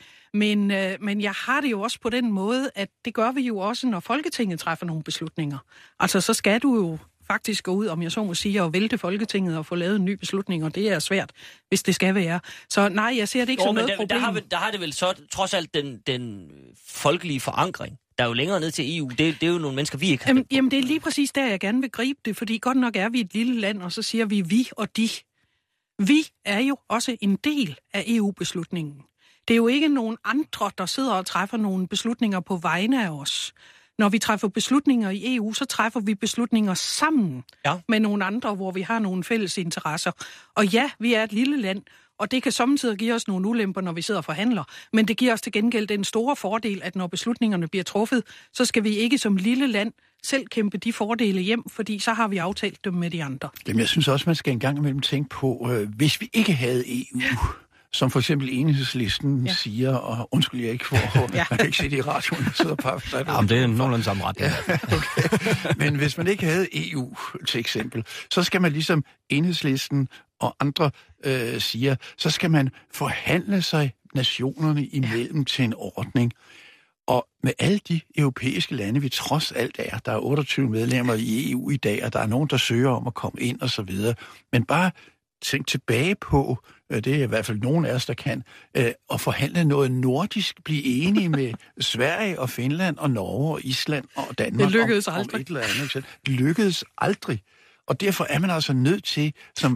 Men jeg har det jo også på den måde, at det gør vi jo også, når Folketinget træffer nogle beslutninger. Altså, så skal du jo faktisk gå ud, om jeg så må sige, og vælte Folketinget og få lavet en ny beslutning, og det er svært, hvis det skal være. Så nej, jeg ser det ikke som noget problem. Der har det vel så trods alt den folkelige forankring. Der er jo længere ned til EU. Det er jo nogle mennesker, vi ikke har. Jamen, det er lige præcis der, jeg gerne vil gribe det, fordi godt nok er vi et lille land, og så siger vi og de. Vi er jo også en del af EU-beslutningen. Det er jo ikke nogen andre, der sidder og træffer nogle beslutninger på vegne af os. Når vi træffer beslutninger i EU, så træffer vi beslutninger sammen med nogle andre, hvor vi har nogle fælles interesser. Og ja, vi er et lille land, og det kan samtidig give os nogle ulemper, når vi sidder og forhandler. Men det giver os til gengæld den store fordel, at når beslutningerne bliver truffet, så skal vi ikke som lille land selv kæmpe de fordele hjem, fordi så har vi aftalt dem med de andre. Jamen, jeg synes også, man skal en gang imellem tænke på, hvis vi ikke havde EU... Som for eksempel Enhedslisten siger, og undskyld, jeg ikke får, man kan ikke se det i radioen, jeg sidder bare... Jamen, det er nogenlunde samme ret. Ja, okay. Men hvis man ikke havde EU, til eksempel, så skal man ligesom Enhedslisten og andre siger, så skal man forhandle sig nationerne imellem til en ordning. Og med alle de europæiske lande, vi trods alt er, der er 28 medlemmer i EU i dag, og der er nogen, der søger om at komme ind og så videre. Men bare tænk tilbage på, det er i hvert fald nogen af os, der kan, at forhandle noget nordisk, blive enige med Sverige og Finland og Norge og Island og Danmark. Det lykkedes aldrig. Om et eller andet. Det lykkedes aldrig. Og derfor er man altså nødt til...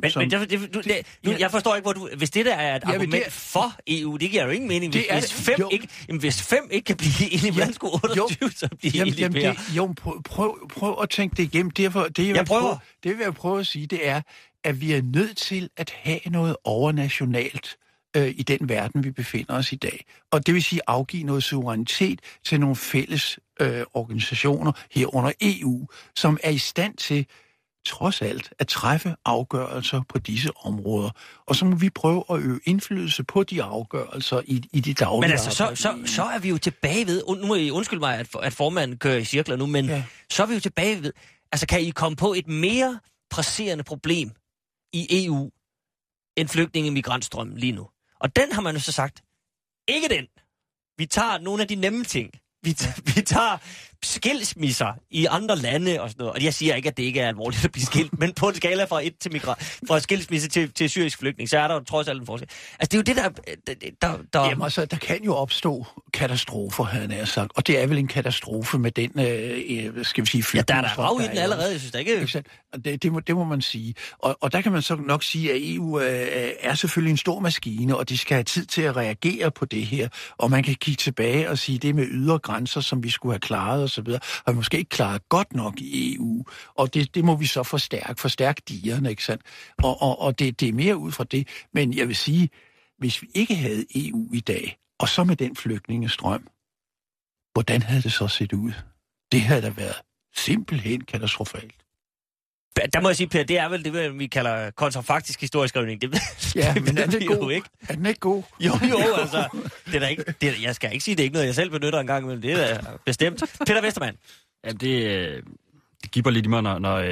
Jeg forstår ikke, hvor hvis det der er et argument for EU, det giver jo ingen mening. Hvis 5 ikke kan blive enige, hvordan skulle 28 så blive enige? Prøv at tænke det igennem. Det vil jeg prøve at sige, det er, at vi er nødt til at have noget overnationalt i den verden, vi befinder os i dag. Og det vil sige afgive noget suverænitet til nogle fælles organisationer herunder EU, som er i stand til trods alt at træffe afgørelser på disse områder. Og så må vi prøve at øve indflydelse på de afgørelser i de daglige. Men altså, så er vi jo tilbage ved, nu må I undskylde mig, at formanden kører i cirkler nu, men så er vi jo tilbage ved, altså kan I komme på et mere presserende problem i EU end flygtninge-migrantstrømmen lige nu? Og den har man jo så sagt, ikke den. Vi tager nogle af de nemme ting. Vi tager skilsmisser i andre lande og sådan noget. Og jeg siger ikke, at det ikke er alvorligt at blive skilt, men på en skala fra skilsmisse til syrisk flygtning, så er der jo trods alt en forskel. Altså, det er jo det, der... Jamen, altså, der kan jo opstå katastrofer, havde jeg sagt. Og det er vel en katastrofe med den, skal vi sige, flygtning. Ja, der er rav i den allerede, jeg synes da ikke... Det må man sige. Og der kan man så nok sige, at EU er selvfølgelig en stor maskine, og de skal have tid til at reagere på det her. Og man kan kigge tilbage og sige, det med ydre grænser, som vi skulle have klaret og så videre, har vi måske ikke klaret godt nok i EU. Og det må vi så forstærke digerne, ikke sandt? Og det er mere ud fra det. Men jeg vil sige, hvis vi ikke havde EU i dag, og så med den flygtningestrøm, hvordan havde det så set ud? Det havde da været simpelthen katastrofalt. Der må jeg sige, Per, det er vel det, vi kalder kontrafaktisk historieskrivning. Men er den god? Ikke? Er den ikke god? Jo, altså. Det er da ikke, jeg skal ikke sige, det er ikke noget, jeg selv benytter en gang imellem. Det er bestemt. Peter Westermann. Ja, det giver lidt i mig,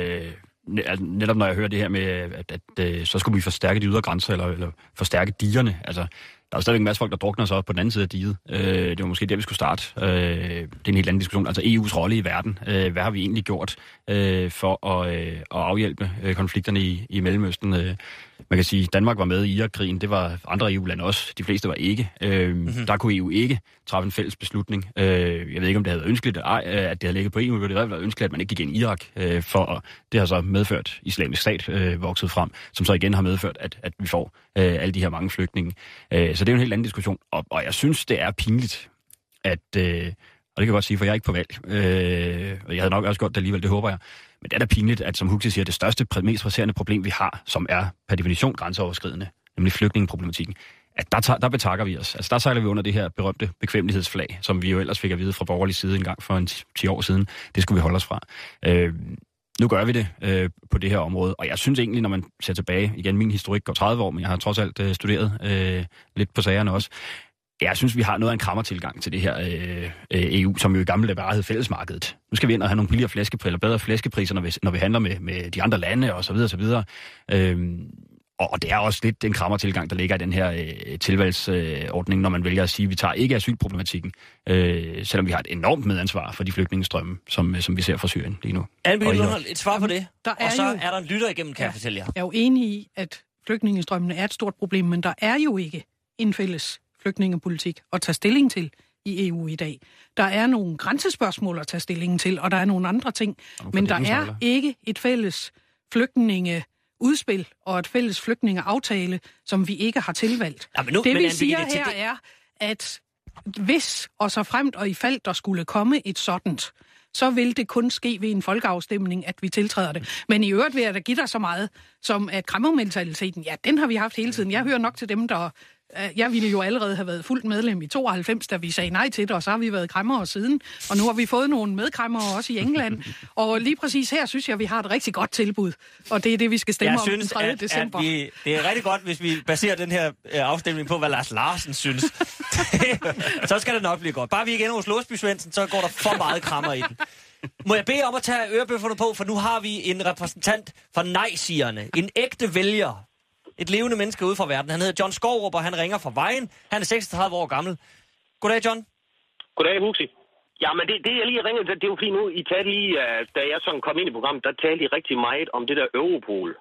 netop når jeg hører det her med, at så skulle vi forstærke de ydre grænser, eller forstærke digerne. Altså, der er jo stadigvæk en masse folk, der drukner sig op på den anden side af diget. Det var måske der, vi skulle starte. Det er en helt anden diskussion. Altså EU's rolle i verden. Hvad har vi egentlig gjort for at afhjælpe konflikterne i Mellemøsten? Man kan sige, at Danmark var med i Irakkrigen. Det var andre EU-lande også. De fleste var ikke. Der kunne EU ikke træffe en fælles beslutning. Jeg ved ikke, om det havde været ønskeligt, at det havde ligget på EU. Det havde været ønskeligt, at man ikke gik ind i Irak. Det har så medført Islamisk Stat vokset frem, som så igen har medført, at vi får alle de her mange flygtninge. Så det er jo en helt anden diskussion. Og jeg synes, det er pinligt, at... og det kan jeg godt sige, for jeg er ikke på valg. Og jeg havde nok også gjort det alligevel, det håber jeg. Men det er da pinligt, at som Huxi siger, det største, mest presserende problem, vi har, som er per definition grænseoverskridende, nemlig flygtningeproblematikken, at der betakker vi os. Altså der sejler vi under det her berømte bekvemmelighedsflag, som vi jo ellers fik at vide fra borgerlig side en gang for 10 år siden. Det skulle vi holde os fra. Nu gør vi det på det her område, og jeg synes egentlig, når man ser tilbage, igen, min historik går 30 år, men jeg har trods alt studeret lidt på sagerne også. Jeg synes, vi har noget af en krammertilgang til det her EU, som jo i gamle dage bare hed fællesmarkedet. Nu skal vi ind og have nogle billigere flæskepriser, eller bedre flæskepriser, når vi handler med de andre lande, og så videre, og så videre. Og det er også lidt den krammertilgang, der ligger i den her tilvalgsordning, når man vælger at sige, at vi tager ikke asylproblematikken, selvom vi har et enormt medansvar for de flygtningestrømme, som vi ser fra Syrien lige nu. Anne-Marie Lundholm, et svar på det, og så er der en lytter igennem, kan jeg fortælle jer. Jeg er jo enig i, at flygtningestrømmene er et stort problem, men der er jo ikke en fælles flygtningepolitik at tage stilling til i EU i dag. Der er nogle grænsespørgsmål at tage stilling til, og der er nogle andre ting, men der er ikke et fælles flygtningeudspil og et fælles flygtningeaftale, som vi ikke har tilvalgt. Ja, det vi siger her er, at hvis og så fremt og i fald der skulle komme et sådant, så vil det kun ske ved en folkeafstemning, at vi tiltræder det. Men i øvrigt vil jeg da give dig så meget, som at kræmmermentaliteten, ja, den har vi haft hele tiden. Jeg hører nok til dem, der... Jeg ville jo allerede have været fuldt medlem i 92, da vi sagde nej til det, og så har vi været kræmmere siden. Og nu har vi fået nogle medkræmmere også i England. Og lige præcis her synes jeg, vi har et rigtig godt tilbud. Og det er det, vi skal stemme om den 3. december. Det er rigtig godt, hvis vi baserer den her afstemning på, hvad Lars Larsen synes. Så skal det nok blive godt. Bare vi ikke ender hos Låsby Svendsen, så går der for meget krammer i den. Må jeg bede om at tage ørebøfferne på, for nu har vi en repræsentant for nej-sigerne. En ægte vælger. Et levende menneske ude fra verden. Han hedder John Skourup, og han ringer fra Vejen. Han er 36 år gammel. Goddag, John. Goddag, Huxi. Jamen, det jeg lige ringede til, det er jo fordi nu, I talte lige, da jeg sådan kom ind i programmet, der talte I rigtig meget om det der Europol.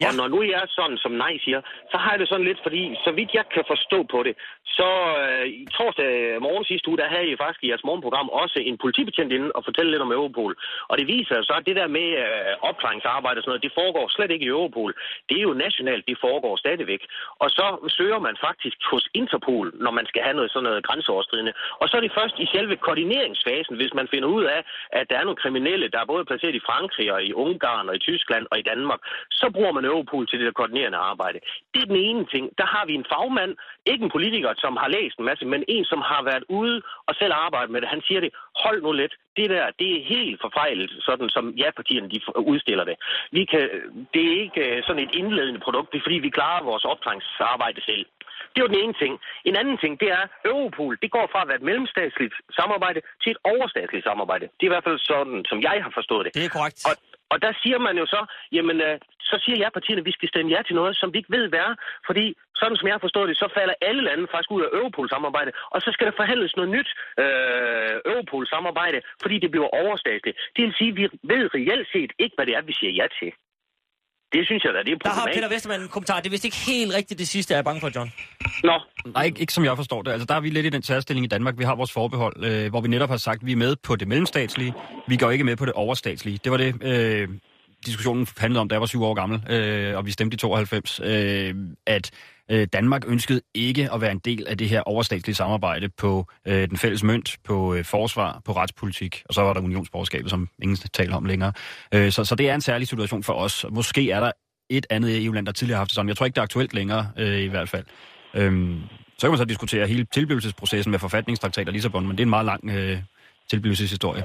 Ja. Og når nu jeg er sådan, som nej siger, så har jeg det sådan lidt, fordi så vidt jeg kan forstå på det, så i torsdag morgen sidste uge, der havde I faktisk i jeres morgenprogram også en politibetjent inde og fortælle lidt om Europol. Og det viser så, at det der med opklaringsarbejde og sådan noget, det foregår slet ikke i Europol. Det er jo nationalt, det foregår stadigvæk. Og så søger man faktisk hos Interpol, når man skal have noget sådan noget grænseoverskridende. Og så er det først i selve koordineringsfasen, hvis man finder ud af, at der er nogle kriminelle, der er både placeret i Frankrig og i Ungarn og i Tyskland og i Danmark, så bruger man Europol til det der koordinerende arbejde. Det er den ene ting. Der har vi en fagmand, ikke en politiker, som har læst en masse, men en, som har været ude og selv arbejdet med det. Han siger det, hold nu lidt, det der, det er helt forfejlet, sådan som ja-partierne de udstiller det. Det er ikke sådan et indledende produkt, det er fordi, vi klarer vores opklaringsarbejde selv. Det er jo den ene ting. En anden ting, det er, Europol, det går fra at være et mellemstatsligt samarbejde til et overstatsligt samarbejde. Det er i hvert fald sådan, som jeg har forstået det. Det er korrekt. Og der siger man jo så, jamen, så siger ja-partierne, at vi skal stemme ja til noget, som vi ikke ved, hvad er. Fordi, sådan som jeg har forstået det, så falder alle lande faktisk ud af Europol-samarbejde. Og så skal der forhandles noget nyt Europol-samarbejde, fordi det bliver overstatsligt. Det vil sige, at vi ved reelt set ikke, hvad det er, vi siger ja til. Det synes jeg da, det er problematisk. Der har Peter Westermann en kommentar. Det er vist ikke helt rigtigt det sidste, jeg er bange for, John. Nå. Nej, ikke som jeg forstår det. Altså, der er vi lidt i den særstilling i Danmark. Vi har vores forbehold, hvor vi netop har sagt, at vi er med på det mellemstatslige. Vi går ikke med på det overstatslige. Det var det, diskussionen handlede om, da jeg var 7 år gammel, og vi stemte i 92, at Danmark ønskede ikke at være en del af det her overstatslige samarbejde på den fælles mønt, på forsvar, på retspolitik, og så var der unionsborgerskabet, som ingen taler om længere. Så det er en særlig situation for os. Måske er der et andet EU-land, der tidligere har haft det sådan. Jeg tror ikke, det er aktuelt længere, i hvert fald. Så kan man så diskutere hele tilblivelsesprocessen med forfatningstraktater og Lissabon, men det er en meget lang tilblivelseshistorie.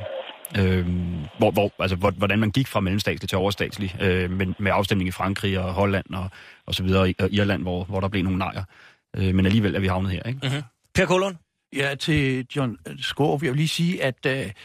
Hvordan man gik fra mellemstatslig til overstatslig, med afstemning i Frankrig og Holland og så videre, og Irland, hvor der blev nogle nejer. Men alligevel er vi havnet her, ikke? Mm-hmm. Per Kålund? Ja, til John Skaarup, jeg vil lige sige, at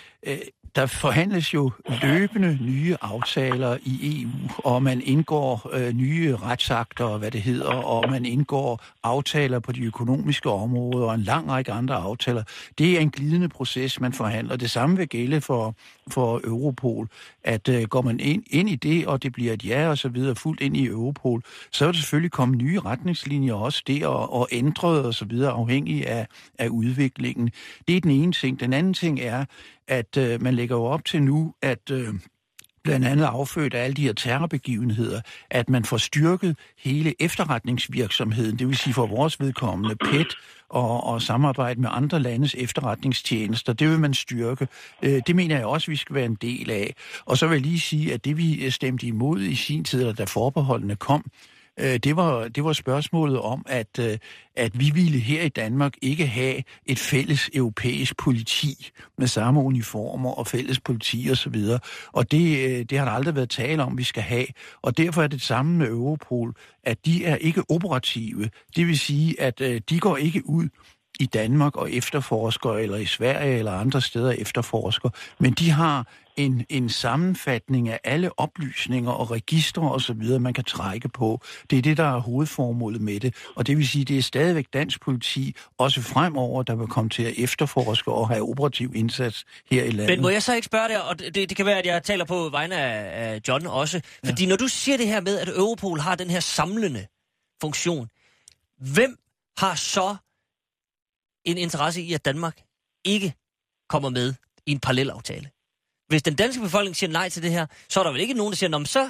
der forhandles jo løbende nye aftaler i EU, og man indgår nye retsakter, og hvad det hedder, og man indgår aftaler på de økonomiske områder, og en lang række andre aftaler. Det er en glidende proces, man forhandler. Det samme vil gælde for Europol, at går man ind i det, og det bliver et ja og så videre, fuldt ind i Europol, så vil der selvfølgelig komme nye retningslinjer også der, og ændret og så videre, afhængig af udviklingen. Det er den ene ting. Den anden ting er, at man lægger jo op til nu, at blandt andet affødt af alle de her terrorbegivenheder, at man får styrket hele efterretningsvirksomheden, det vil sige for vores vedkommende PET og samarbejde med andre landes efterretningstjenester. Det vil man styrke. Det mener jeg også, vi skal være en del af. Og så vil jeg lige sige, at det vi stemte imod i sin tid, eller da forbeholdene kom, det var spørgsmålet om, at vi ville her i Danmark ikke have et fælles europæisk politi med samme uniformer og fælles politi osv. Og det har der aldrig været tale om, vi skal have. Og derfor er det samme med Europol, at de er ikke operative. Det vil sige, at de går ikke ud i Danmark og efterforsker, eller i Sverige eller andre steder efterforsker, men de har en sammenfatning af alle oplysninger og registre og så videre, man kan trække på. Det er det, der er hovedformålet med det, og det vil sige, det er stadigvæk dansk politi, også fremover, der vil komme til at efterforske og have operativ indsats her i landet. Men må jeg så ikke spørge dig, og det kan være, at jeg taler på vegne af John også, fordi når du siger det her med, at Europol har den her samlende funktion, hvem har så en interesse i, at Danmark ikke kommer med i en parallelaftale? Hvis den danske befolkning siger nej til det her, så er der vel ikke nogen, der siger,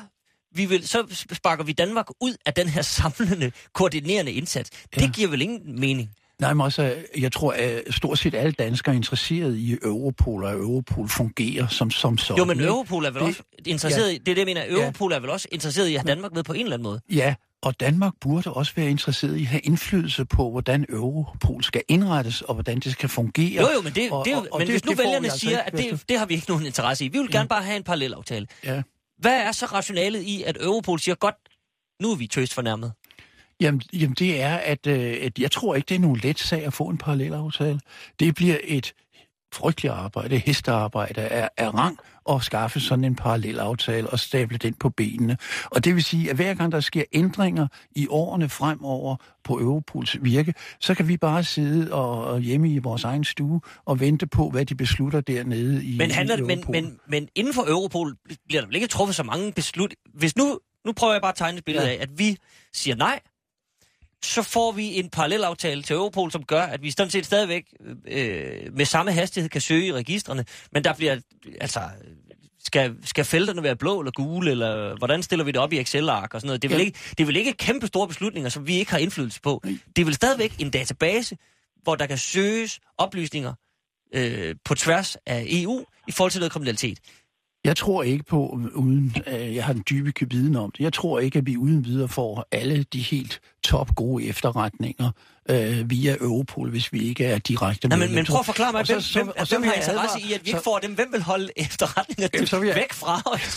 så sparker vi Danmark ud af den her samlende, koordinerende indsats. Det giver vel ingen mening? Nej, men også, jeg tror, at stort set alle danskere er interesseret i Europol, og Europol fungerer som sådan. Jo, men Europol er vel også interesseret i, det er det, jeg mener, Europol er vel også interesseret i at have Danmark med på en eller anden måde? Ja, og Danmark burde også være interesseret i at have indflydelse på, hvordan Europol skal indrettes, og hvordan det skal fungere. Jo, men men hvis nu vælgerne siger, at det har vi ikke nogen interesse i, vi vil gerne bare have en parallelaftale. Ja. Hvad er så rationalet i, at Europol siger, godt, nu er vi tøst fornærmet? Jamen det er, at jeg tror ikke, det er nogen let sag at få en parallelaftale. Det bliver et frygteligt arbejde, hestearbejde af rang at skaffe sådan en parallelaftale og stable den på benene. Og det vil sige, at hver gang der sker ændringer i årene fremover på Europols virke, så kan vi bare sidde og hjemme i vores egen stue og vente på, hvad de beslutter dernede i Europol. Men inden for Europol bliver der vel ikke truffet så mange beslut. Hvis nu nu prøver jeg bare at tegne et billede af, at vi siger nej, så får vi en parallelaftale til Europol, som gør, at vi sådan set stadigvæk med samme hastighed kan søge i registrene, men der bliver, altså, skal felterne være blå eller gule, eller hvordan stiller vi det op i Excel-ark og sådan noget. Det er vel ikke kæmpe store beslutninger, som vi ikke har indflydelse på. Det er vel stadigvæk en database, hvor der kan søges oplysninger på tværs af EU i forhold til noget kriminalitet. Jeg tror ikke på, uden jeg har en dybe viden om det, jeg tror ikke, at vi uden videre får alle de helt top gode efterretninger via Europol, hvis vi ikke er direkte med. Men prøv at forklare mig, hvem har interesse i, at vi ikke får dem? Hvem vil holde efterretninger væk fra os?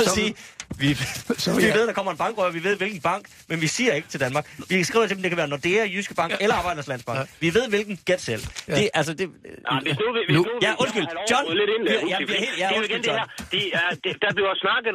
Vi ved, der kommer en bankrøver, vi ved, hvilken bank, men vi siger ikke til Danmark. Vi skriver til dem, det kan være Nordea, Jyske Bank eller Arbejdernes Landsbank. Vi ved, hvilken get selv. Det, altså, det... Ja, undskyld. John. Der bliver snakket,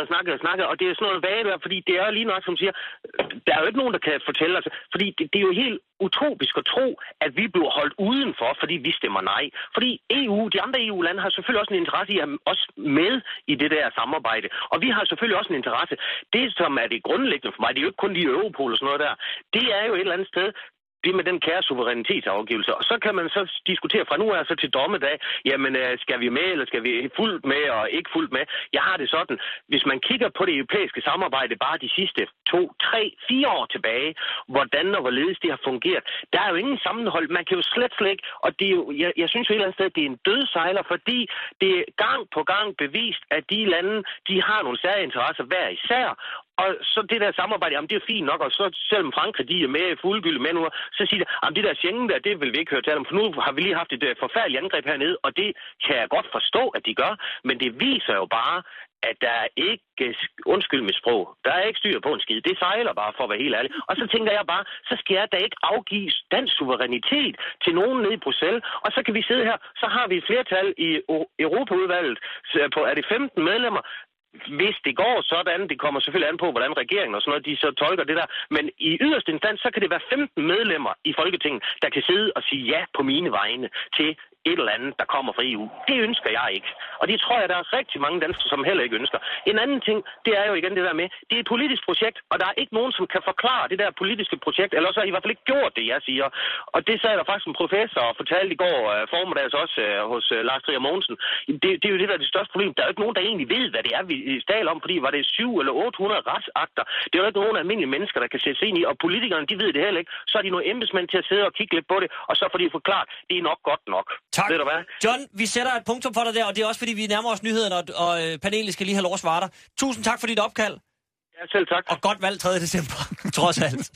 og det er sådan noget vage der, fordi det er lige nok, som siger, der er jo ikke nogen, der kan fortælle os, fordi det er jo helt utopisk at tro, at vi bliver holdt udenfor, fordi vi stemmer nej. Fordi de andre EU-lande har selvfølgelig også en interesse i at have os med i det der samarbejde. Og vi har selvfølgelig også en interesse. Det, som er det grundlæggende for mig, det er jo ikke kun lige Europol og sådan noget der. Det er jo et eller andet sted, det med den kære suverænitetsafgivelse. Og så kan man så diskutere fra nu af så til dommedag, jamen skal vi med, eller skal vi fuldt med og ikke fuldt med? Jeg har det sådan, hvis man kigger på det europæiske samarbejde bare de sidste 2, 3, 4 år tilbage, hvordan og hvorledes det har fungeret, der er jo ingen sammenhold. Man kan jo slet ikke, og det er jo, jeg synes jo et eller andet sted, det er en dødsejler, fordi det er gang på gang bevist, at de lande, de har nogle særlige interesser hver især. Og så det der samarbejde, jamen det er fint nok, og så selvom Frankrig, de er med fuldgyldigt med nu, så siger de, jamen det der Schengen der, det vil vi ikke høre til dem, for nu har vi lige haft et forfærdeligt angreb hernede, og det kan jeg godt forstå, at de gør, men det viser jo bare, at der er ikke, undskyld mit sprog, der er ikke styr på en skid, det sejler bare for at være helt ærlig. Og så tænker jeg bare, så skal jeg da ikke afgive dansk suverænitet til nogen nede i Bruxelles, og så kan vi sidde her, så har vi et flertal i Europaudvalget, på er det 15 medlemmer. Hvis det går sådan, det kommer selvfølgelig an på, hvordan regeringen og sådan noget, de så tolker det der, men i yderste instans, så kan det være 15 medlemmer i Folketinget, der kan sidde og sige ja på mine vegne til et eller andet, der kommer fra EU. Det ønsker jeg ikke. Og det tror jeg, der er rigtig mange danskere, som heller ikke ønsker. En anden ting, det er jo igen det der med, det er et politisk projekt, og der er ikke nogen, som kan forklare det der politiske projekt, eller så har I hvert fald ikke gjort det, jeg siger. Og det sagde der faktisk en professor og fortalte i går formiddags også hos Lars Trier Mogensen. Det er jo det, der er det største problem. Der er jo ikke nogen, der egentlig ved, hvad det er, vi taler om, fordi var det 700 eller 800 retsakter. Det er jo ikke nogen almindelige mennesker, der kan sætte sig ind i, og politikerne, de ved det heller ikke. Så er de nogle embedsmænd til at sidde og kigge lidt på det, og så får de forklaret, det er nok godt nok. Tak. John, vi sætter et punktum for dig der, og det er også fordi, vi nærmer os nyhederne, og panelet skal lige have lov at svare dig. Tusind tak for dit opkald. Ja, selv tak. Og godt valg 3. december, trods alt.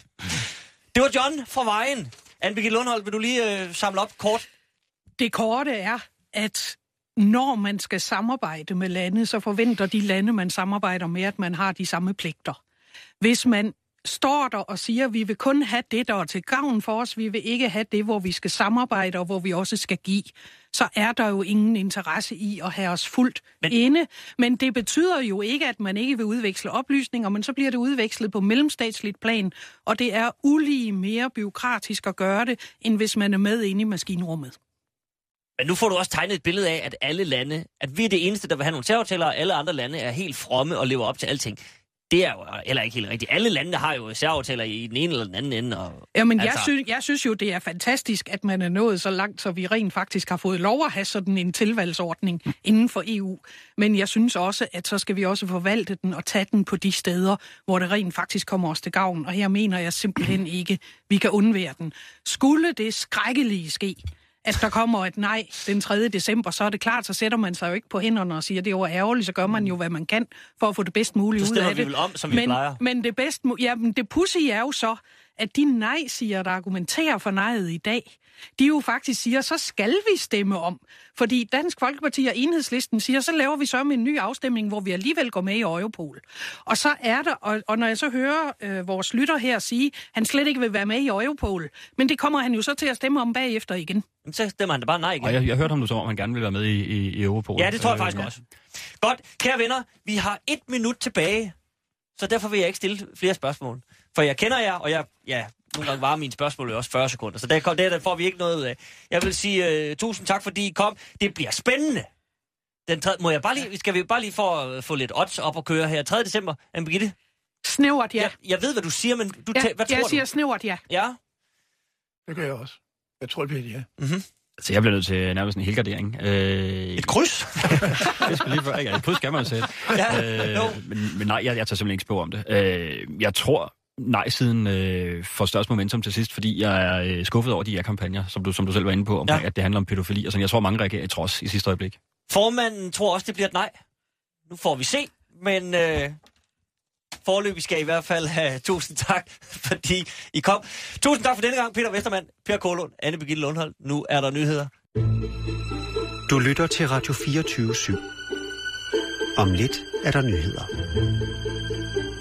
Det var John fra Vejen. Anne-Birgitte Lundholt, vil du lige samle op kort? Det korte er, at når man skal samarbejde med lande, så forventer de lande, man samarbejder med, at man har de samme pligter. Hvis man står der og siger, at vi vil kun have det, der er til gavn for os, vi vil ikke have det, hvor vi skal samarbejde, og hvor vi også skal give, så er der jo ingen interesse i at have os fuldt inde. Men det betyder jo ikke, at man ikke vil udveksle oplysninger, men så bliver det udvekslet på mellemstatsligt plan, og det er ulige mere bureaukratisk at gøre det, end hvis man er med inde i maskinrummet. Men nu får du også tegnet et billede af, at alle lande, at vi er det eneste, der vil have nogle særaftaler, og alle andre lande er helt fromme og lever op til alting. Det er jo heller ikke helt rigtigt. Alle lande har jo særaftaler i den ene eller den anden ende. Og, jamen, jeg synes jo, det er fantastisk, at man er nået så langt, så vi rent faktisk har fået lov at have sådan en tilvalgsordning inden for EU. Men jeg synes også, at så skal vi også forvalte den og tage den på de steder, hvor det rent faktisk kommer os til gavn. Og her mener jeg simpelthen ikke, vi kan undvære den. Skulle det skrækkelige ske, at der kommer et nej den 3. december, så er det klart, så sætter man sig jo ikke på hænderne og siger, det var ærgerligt, så gør man jo, hvad man kan for at få det bedst muligt ud af det. Vi om, som vi plejer. Men det pudsige er jo så, at de nej-siger, der argumenterer for nejet i dag, de jo faktisk siger, så skal vi stemme om. Fordi Dansk Folkeparti og Enhedslisten siger, så laver vi så med en ny afstemning, hvor vi alligevel går med i Europol. Og så er der, og når jeg så hører vores lytter her sige, han slet ikke vil være med i Europol, men det kommer han jo så til at stemme om bagefter igen. Så stemmer han da bare nej igen. Og jeg hørte ham nu, som om han gerne vil være med i Europol. Ja, det tror jeg faktisk også. Godt, kære venner, vi har 1 minut tilbage, så derfor vil jeg ikke stille flere spørgsmål. For jeg kender jer, og nogle gange var mine spørgsmål jo også 40 sekunder, så der får vi ikke noget ud af. Jeg vil sige tusind tak, fordi I kom. Det bliver spændende. Skal vi bare lige få lidt odds op at køre her. 3. december, Anne-Birgitte? Snævert, ja. Jeg ved, hvad du siger, men hvad tror du? Jeg siger snævert, ja. Ja? Det gør jeg også. Jeg tror, det bliver ja. Mm-hmm. Så jeg bliver nødt til nærmest en helgardering. Et kryds? Det skal lige for, ikke? Et kryds skal man jo sætte. Men nej, jeg tager simpelthen ikke spor om det. Jeg tror, nej-siden får størst momentum til sidst, fordi jeg er skuffet over de her kampagner, som du selv var inde på, omkring, at det handler om pædofili. Og sådan. Jeg tror, mange reagerer i trods i sidste øjeblik. Formanden tror også, det bliver et nej. Nu får vi se, men foreløbig skal I hvert fald have tusind tak, fordi I kom. Tusind tak for denne gang, Peter Vestermann, Per Kålund, Anne Birgitte Lundholm. Nu er der nyheder. Du lytter til Radio 24/7. Om lidt er der nyheder.